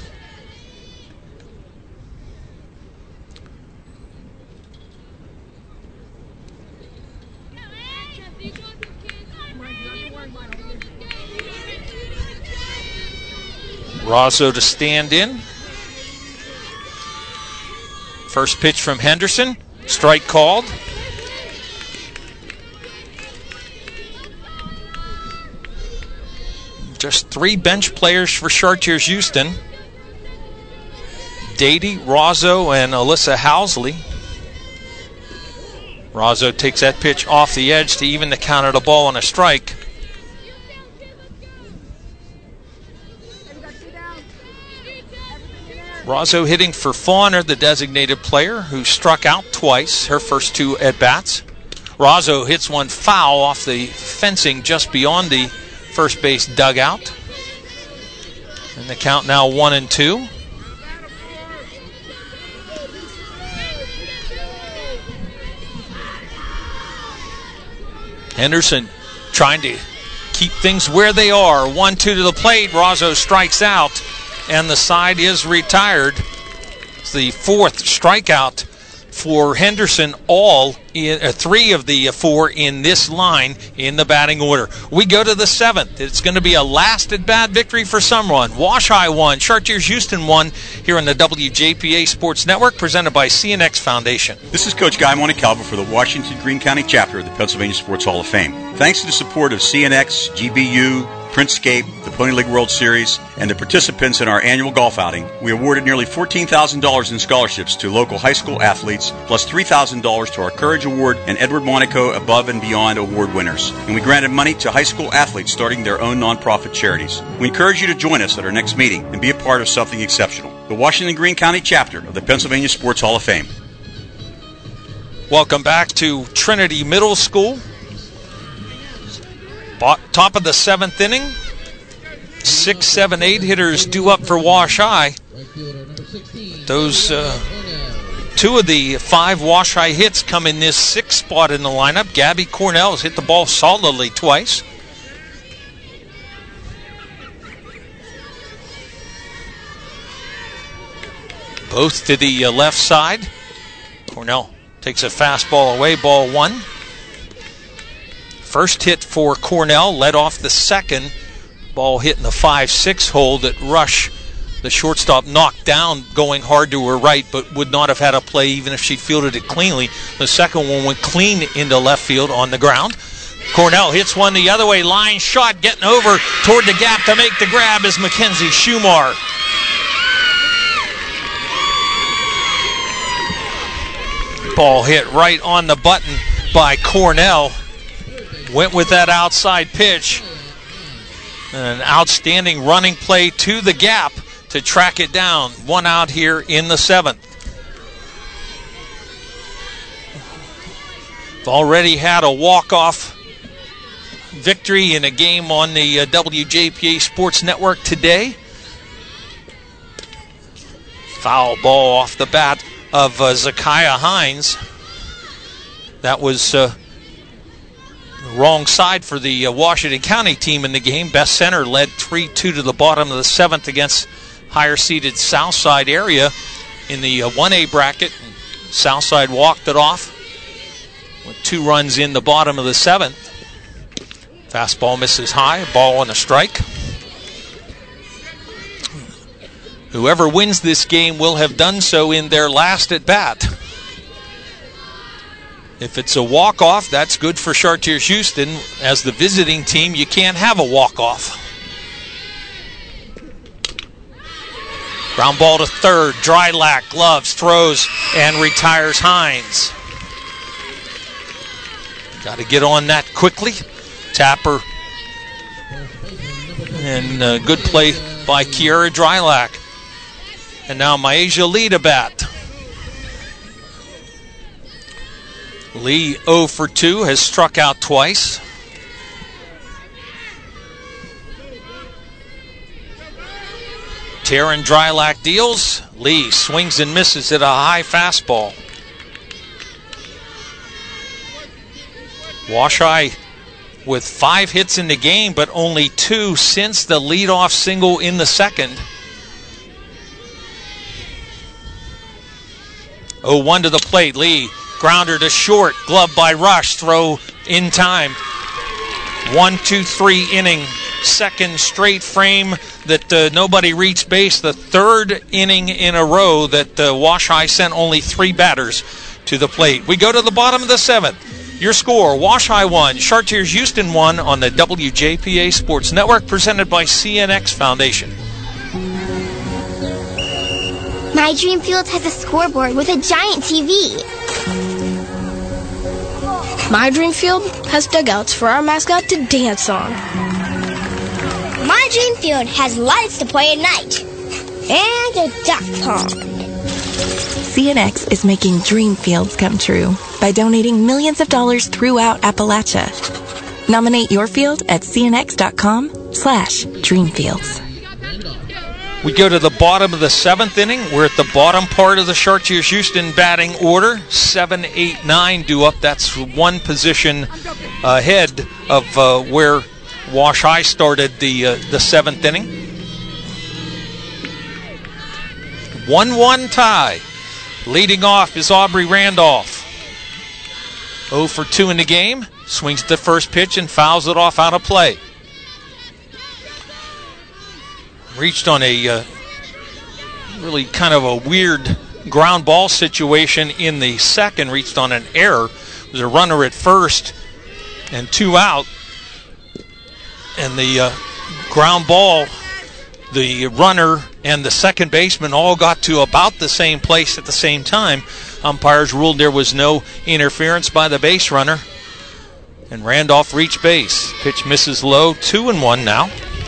Razo to stand in. First pitch from Henderson. Strike called. Just three bench players for Chartiers-Houston. Dady, Razo, and Alyssa Housley. Razo takes that pitch off the edge to even the count of the ball on a strike. Razo hitting for Fauner, the designated player, who struck out twice her first two at-bats. Razo hits one foul off the fencing just beyond the first base dugout. And the count now one and two. Henderson trying to keep things where they are. one two to the plate. Razo strikes out, and the side is retired. It's the fourth strikeout for Henderson, all in uh, three of the uh, four in this line in the batting order. We go to the seventh. It's going to be a last at bat victory for someone. Wash High won, Chartiers-Houston won here on the W J P A Sports Network, presented by C N X Foundation. This is Coach Guy Montecalvo for the Washington Greene County chapter of the Pennsylvania Sports Hall of Fame. Thanks to the support of C N X, G B U, Printscape, the Pony League World Series, and the participants in our annual golf outing, we awarded nearly fourteen thousand dollars in scholarships to local high school athletes, plus three thousand dollars to our Courage Award and Edward Monaco Above and Beyond Award winners. And we granted money to high school athletes starting their own nonprofit charities. We encourage you to join us at our next meeting and be a part of something exceptional. The Washington Greene County chapter of the Pennsylvania Sports Hall of Fame. Welcome back to Trinity Middle School. Top of the seventh inning. Six, seven, eight hitters due up for Wash High. Those uh, two of the five Wash High hits come in this sixth spot in the lineup. Gabby Cornell has hit the ball solidly twice. Both to the uh, left side. Cornell takes a fastball away, ball one. First hit for Cornell, led off the second. Ball hit in the five six hole that Rush, the shortstop, knocked down going hard to her right, but would not have had a play even if she fielded it cleanly. The second one went clean into left field on the ground. Cornell hits one the other way, line shot, getting over toward the gap to make the grab is Mackenzie Schumar. Ball hit right on the button by Cornell. went with that outside pitch. An outstanding running play to the gap to track it down. One out here in the seventh. We've already had a walk-off victory in a game on the uh, W J P A Sports Network today. Foul ball off the bat of uh, Zakiah Hines. That was uh, the wrong side for the uh, Washington County team in the game. Best Center led three two to the bottom of the seventh against higher-seeded Southside area in the uh, one A bracket. Southside walked it off with two runs in the bottom of the seventh. Fastball misses high, ball on a strike. Whoever wins this game will have done so in their last at bat. If it's a walk-off, that's good for Chartiers Houston. As the visiting team, you can't have a walk-off. Ground ball to third. Drylack gloves, throws, and retires Hines. Got to get on that quickly. Tapper. And uh, good play by Kiara Drylack. And now Myasia Lee to bat. Lee oh for two, has struck out twice. Taryn Drylack deals. Lee swings and misses at a high fastball. Washeye with five hits in the game, but only two since the leadoff single in the second. oh one to the plate. Lee, grounder to short. Glove by Rush. Throw in time. One, two, three inning. Second straight frame that uh, nobody reached base. The third inning in a row that uh, Washeye sent only three batters to the plate. We go to the bottom of the seventh. Your score, Washeye one, Chartiers Houston one on the W J P A Sports Network, presented by C N X Foundation. My Dream Field has a scoreboard with a giant T V. My Dream Field has dugouts for our mascot to dance on. My Dream Field has lights to play at night. And a duck pond. C N X is making dream fields come true by donating millions of dollars throughout Appalachia. Nominate your field at cnx.com slash dreamfields. We go to the bottom of the seventh inning. We're at the bottom part of the Chartiers Houston batting order. Seven, eight, nine due up. That's one position ahead of uh, where Washeye started the uh, the seventh inning. one one tie. Leading off is Aubrey Randolph. oh for two in the game. Swings at the first pitch and fouls it off out of play. Reached on a uh, really kind of a weird ground ball situation in the second. Reached on an error. There's a runner at first and two out. And the uh, ground ball, the runner and the second baseman all got to about the same place at the same time. Umpires ruled there was no interference by the base runner. And Randolph reached base. Pitch misses low, two and one now.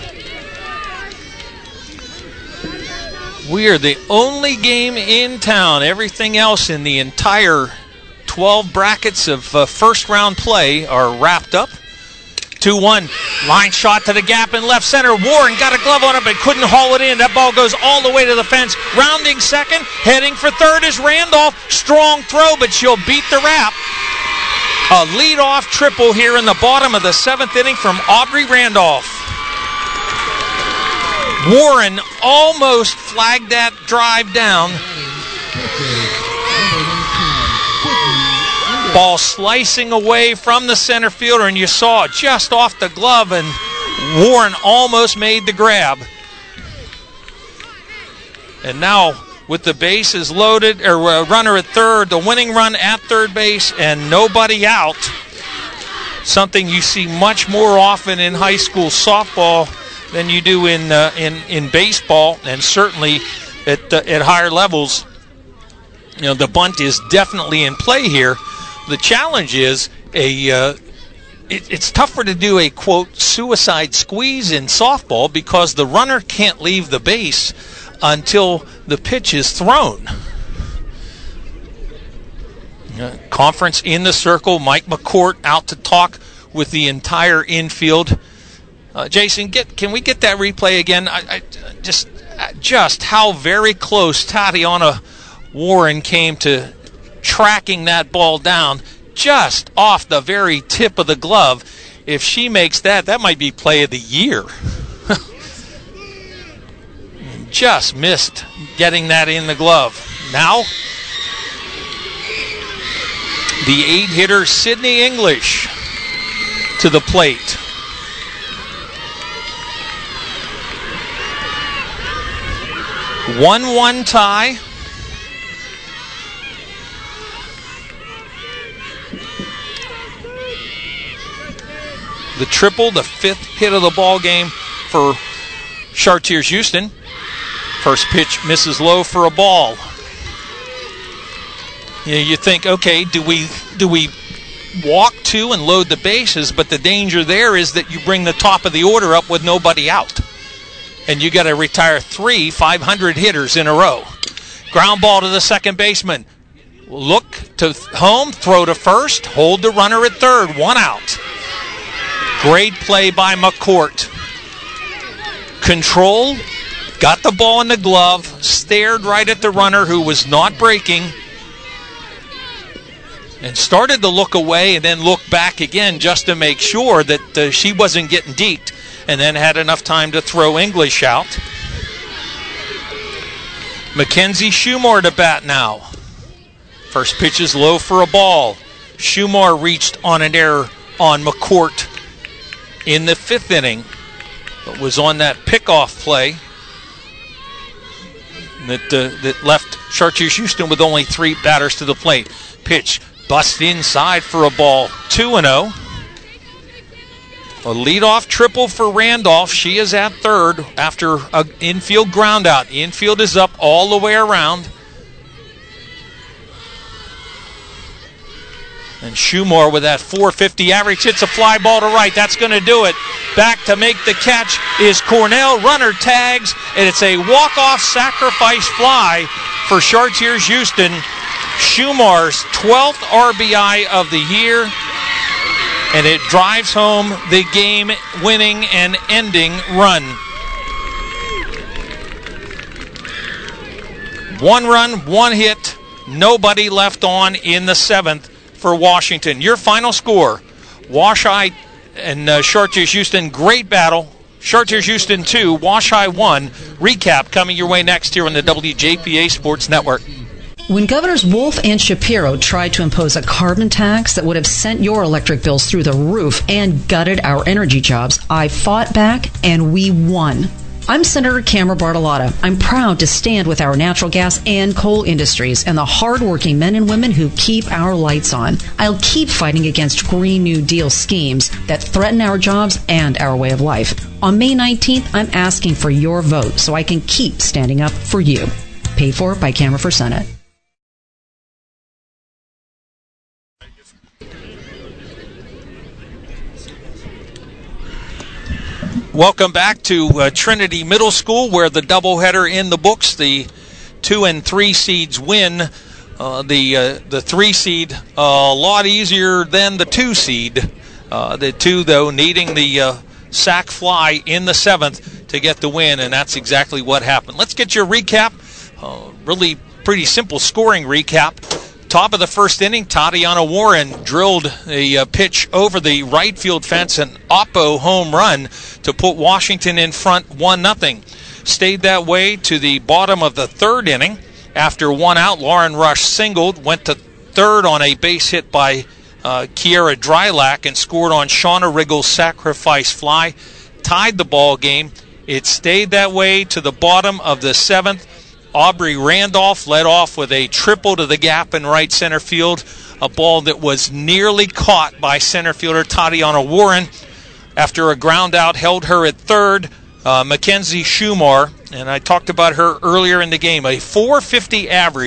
We are the only game in town. Everything else in the entire twelve brackets of uh, first round play are wrapped up. two one. Line shot to the gap in left center. Warren got a glove on it but couldn't haul it in. That ball goes all the way to the fence. Rounding second. Heading for third is Randolph. Strong throw, but she'll beat the wrap. A leadoff triple here in the bottom of the seventh inning from Aubrey Randolph. Warren almost flagged that drive down. Ball slicing away from the center fielder, and you saw it just off the glove, and Warren almost made the grab. And now, with the bases loaded, or uh, runner at third, the winning run at third base, and nobody out. Something you see much more often in high school softball than you do in uh, in in baseball, and certainly at uh, at higher levels. You know, the bunt is definitely in play here. The challenge is a uh, it, it's tougher to do a, quote, suicide squeeze in softball because the runner can't leave the base until the pitch is thrown. Uh, conference in the circle. Mike McCourt out to talk with the entire infield. Uh, Jason, get can we get that replay again? I, I just just how very close Tatiana Warren came to tracking that ball down, just off the very tip of the glove. If she makes that, that might be play of the year. Just missed getting that in the glove. Now, the eight-hitter Sydney English to the plate. one one tie. The triple, the fifth hit of the ball game for Chartiers Houston. First pitch misses low for a ball. You know, you think, okay, do we do we walk to and load the bases? But the danger there is that you bring the top of the order up with nobody out, and you got to retire three five hundred hitters in a row. Ground ball to the second baseman. Look to home, throw to first, hold the runner at third, one out. Great play by McCourt. Control, got the ball in the glove, stared right at the runner who was not breaking, and started to look away and then look back again just to make sure that uh, she wasn't getting deked, and then had enough time to throw English out. Mackenzie Shumar to bat now. First pitch is low for a ball. Shumar reached on an error on McCourt in the fifth inning, but was on that pickoff play that uh, that left Chartiers Houston with only three batters to the plate. Pitch bust inside for a ball, two and oh. A leadoff triple for Randolph. She is at third after an infield ground out. The infield is up all the way around. And Shumar with that four fifty average hits a fly ball to right. That's going to do it. Back to make the catch is Cornell. Runner tags, and it's a walk-off sacrifice fly for Chartiers Houston. Shumar's twelfth R B I of the year, and it drives home the game-winning and ending run. One run, one hit, nobody left on in the seventh for Washington. Your final score, Wash-I and uh, Chartiers Houston, great battle. Chartiers Houston two, Wash-I one. Recap coming your way next here on the W J P A Sports Network. When Governors Wolf and Shapiro tried to impose a carbon tax that would have sent your electric bills through the roof and gutted our energy jobs, I fought back and we won. I'm Senator Camera Bartolotta. I'm proud to stand with our natural gas and coal industries and the hardworking men and women who keep our lights on. I'll keep fighting against Green New Deal schemes that threaten our jobs and our way of life. On May nineteenth, I'm asking for your vote so I can keep standing up for you. Paid for by Camera for Senate. Welcome back to uh, Trinity Middle School, where the doubleheader in the books, the two and three seeds win. Uh, the uh, the three seed uh, a lot easier than the two seed. Uh, the two, though, needing the uh, sac fly in the seventh to get the win, and that's exactly what happened. Let's get your recap. Uh, really pretty simple scoring recap. Top of the first inning, Tatiana Warren drilled a uh, pitch over the right field fence, an Oppo home run to put Washington in front one nothing. Stayed that way to the bottom of the third inning. After one out, Lauren Rush singled, went to third on a base hit by uh, Kiera Drylack, and scored on Shauna Riggle's sacrifice fly. Tied the ball game. It stayed that way to the bottom of the seventh. Aubrey Randolph led off with a triple to the gap in right center field, a ball that was nearly caught by center fielder Tatiana Warren. After a ground out held her at third, uh, Mackenzie Shumar, and I talked about her earlier in the game, a four fifty average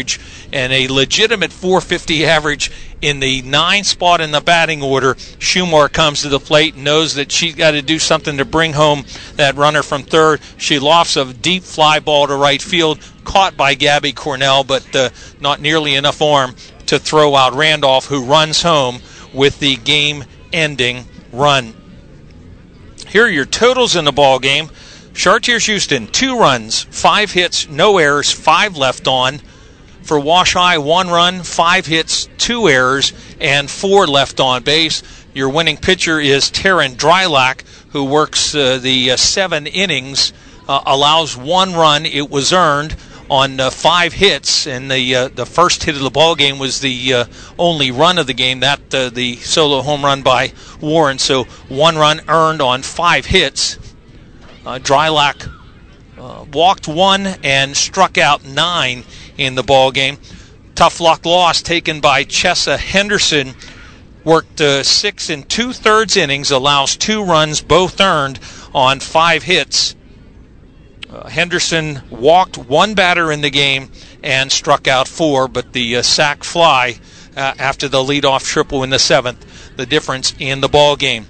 and a legitimate four fifty average in the nine spot in the batting order. Schumar comes to the plate and knows that she's got to do something to bring home that runner from third. She lofts a deep fly ball to right field, caught by Gabby Cornell, but uh, not nearly enough arm to throw out Randolph, who runs home with the game-ending run. Here are your totals in the ball game. Chartiers Houston, two runs, five hits, no errors, five left on. For Wash High, one run, five hits, two errors, and four left on base. Your winning pitcher is Taryn Drylack, who works uh, the uh, seven innings, uh, allows one run. It was earned on uh, five hits, and the uh, the first hit of the ball game was the uh, only run of the game, that uh, the solo home run by Warren. So one run earned on five hits. Uh, Drylack uh, walked one and struck out nine in the ball game. Tough luck loss taken by Chessa Henderson. Worked uh, six and two-thirds innings, allows two runs, both earned on five hits. Uh, Henderson walked one batter in the game and struck out four, but the uh, sac fly uh, after the leadoff triple in the seventh, the difference in the ball game.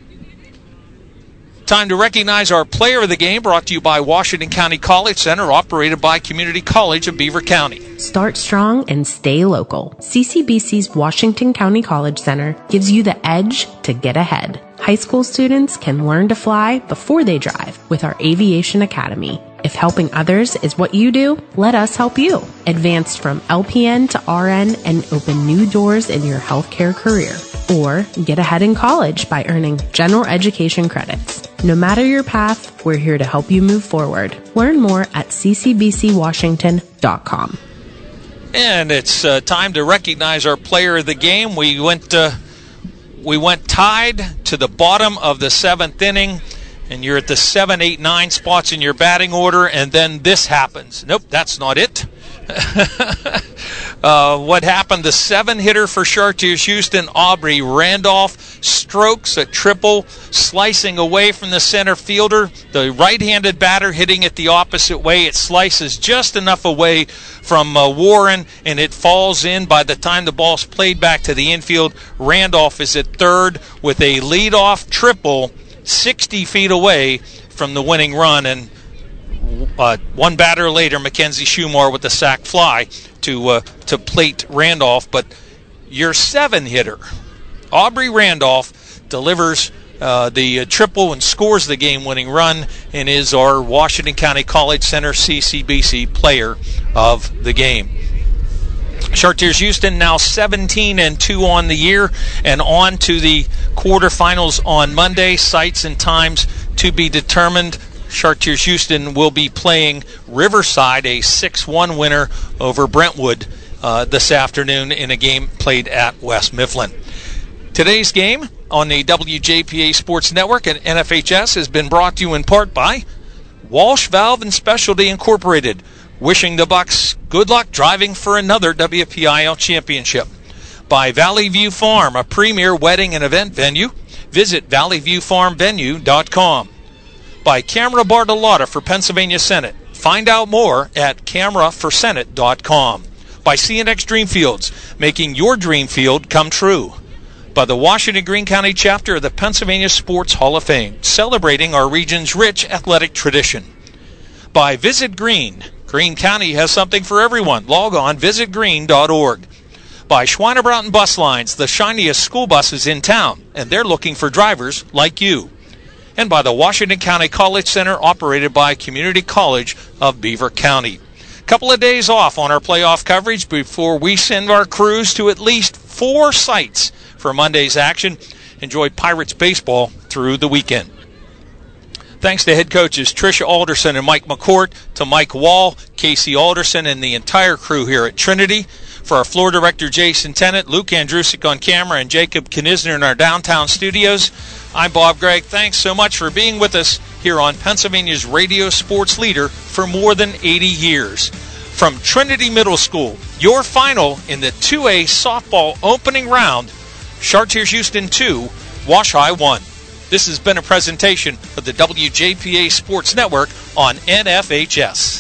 Time to recognize our player of the game, brought to you by Washington County College Center, operated by Community College of Beaver County. Start strong and stay local. C C B C's Washington County College Center gives you the edge to get ahead. High school students can learn to fly before they drive with our Aviation Academy. If helping others is what you do, let us help you. Advance from L P N to R N and open new doors in your healthcare career. Or get ahead in college by earning general education credits. No matter your path, we're here to help you move forward. Learn more at c c b c washington dot com. And it's uh, time to recognize our player of the game. We went uh, we went tied to the bottom of the seventh inning, and you're at the seven, eight, nine spots in your batting order, and then this happens. Nope, that's not it. uh, what happened? The seven hitter for Chartiers Houston, Aubrey Randolph, strokes a triple, slicing away from the center fielder. The right-handed batter hitting it the opposite way. It slices just enough away from uh, Warren, and it falls in. By the time the ball's played back to the infield, Randolph is at third with a leadoff triple sixty feet away from the winning run, and Uh, one batter later, Mackenzie Schumar with the sac fly to uh, to plate Randolph. But your seven hitter, Aubrey Randolph, delivers uh, the uh, triple and scores the game-winning run, and is our Washington County College Center C C B C player of the game. Chartiers Houston now seventeen and two on the year, and on to the quarterfinals on Monday. Sites and times to be determined. Chartiers Houston will be playing Riverside, a six one winner over Brentwood uh, this afternoon in a game played at West Mifflin. Today's game on the W J P A Sports Network and N F H S has been brought to you in part by Walsh Valve and Specialty Incorporated, wishing the Bucks good luck driving for another W P I L championship. By Valley View Farm, a premier wedding and event venue. Visit valley view farm venue dot com. By Camera Bartolotta for Pennsylvania Senate. Find out more at camera for senate dot com. By C N X Dreamfields, making your dream field come true. By the Washington Greene County chapter of the Pennsylvania Sports Hall of Fame, celebrating our region's rich athletic tradition. By Visit Greene. Greene County has something for everyone. Log on visit greene dot org. By Schweinebrauten Bus Lines, the shiniest school buses in town, and they're looking for drivers like you. And by the Washington County College Center, operated by Community College of Beaver County. Couple of days off on our playoff coverage before we send our crews to at least four sites for Monday's action. Enjoy Pirates baseball through the weekend. Thanks to head coaches Tricia Alderson and Mike McCourt, to Mike Wall, Casey Alderson, and the entire crew here at Trinity. For our floor director, Jason Tennant, Luke Andrusik on camera, and Jacob Knisner in our downtown studios, I'm Bob Gregg. Thanks so much for being with us here on Pennsylvania's radio sports leader for more than eighty years. From Trinity Middle School, your final in the two A softball opening round, Chartiers Houston two, Wash High one. This has been a presentation of the W J P A Sports Network on N F H S.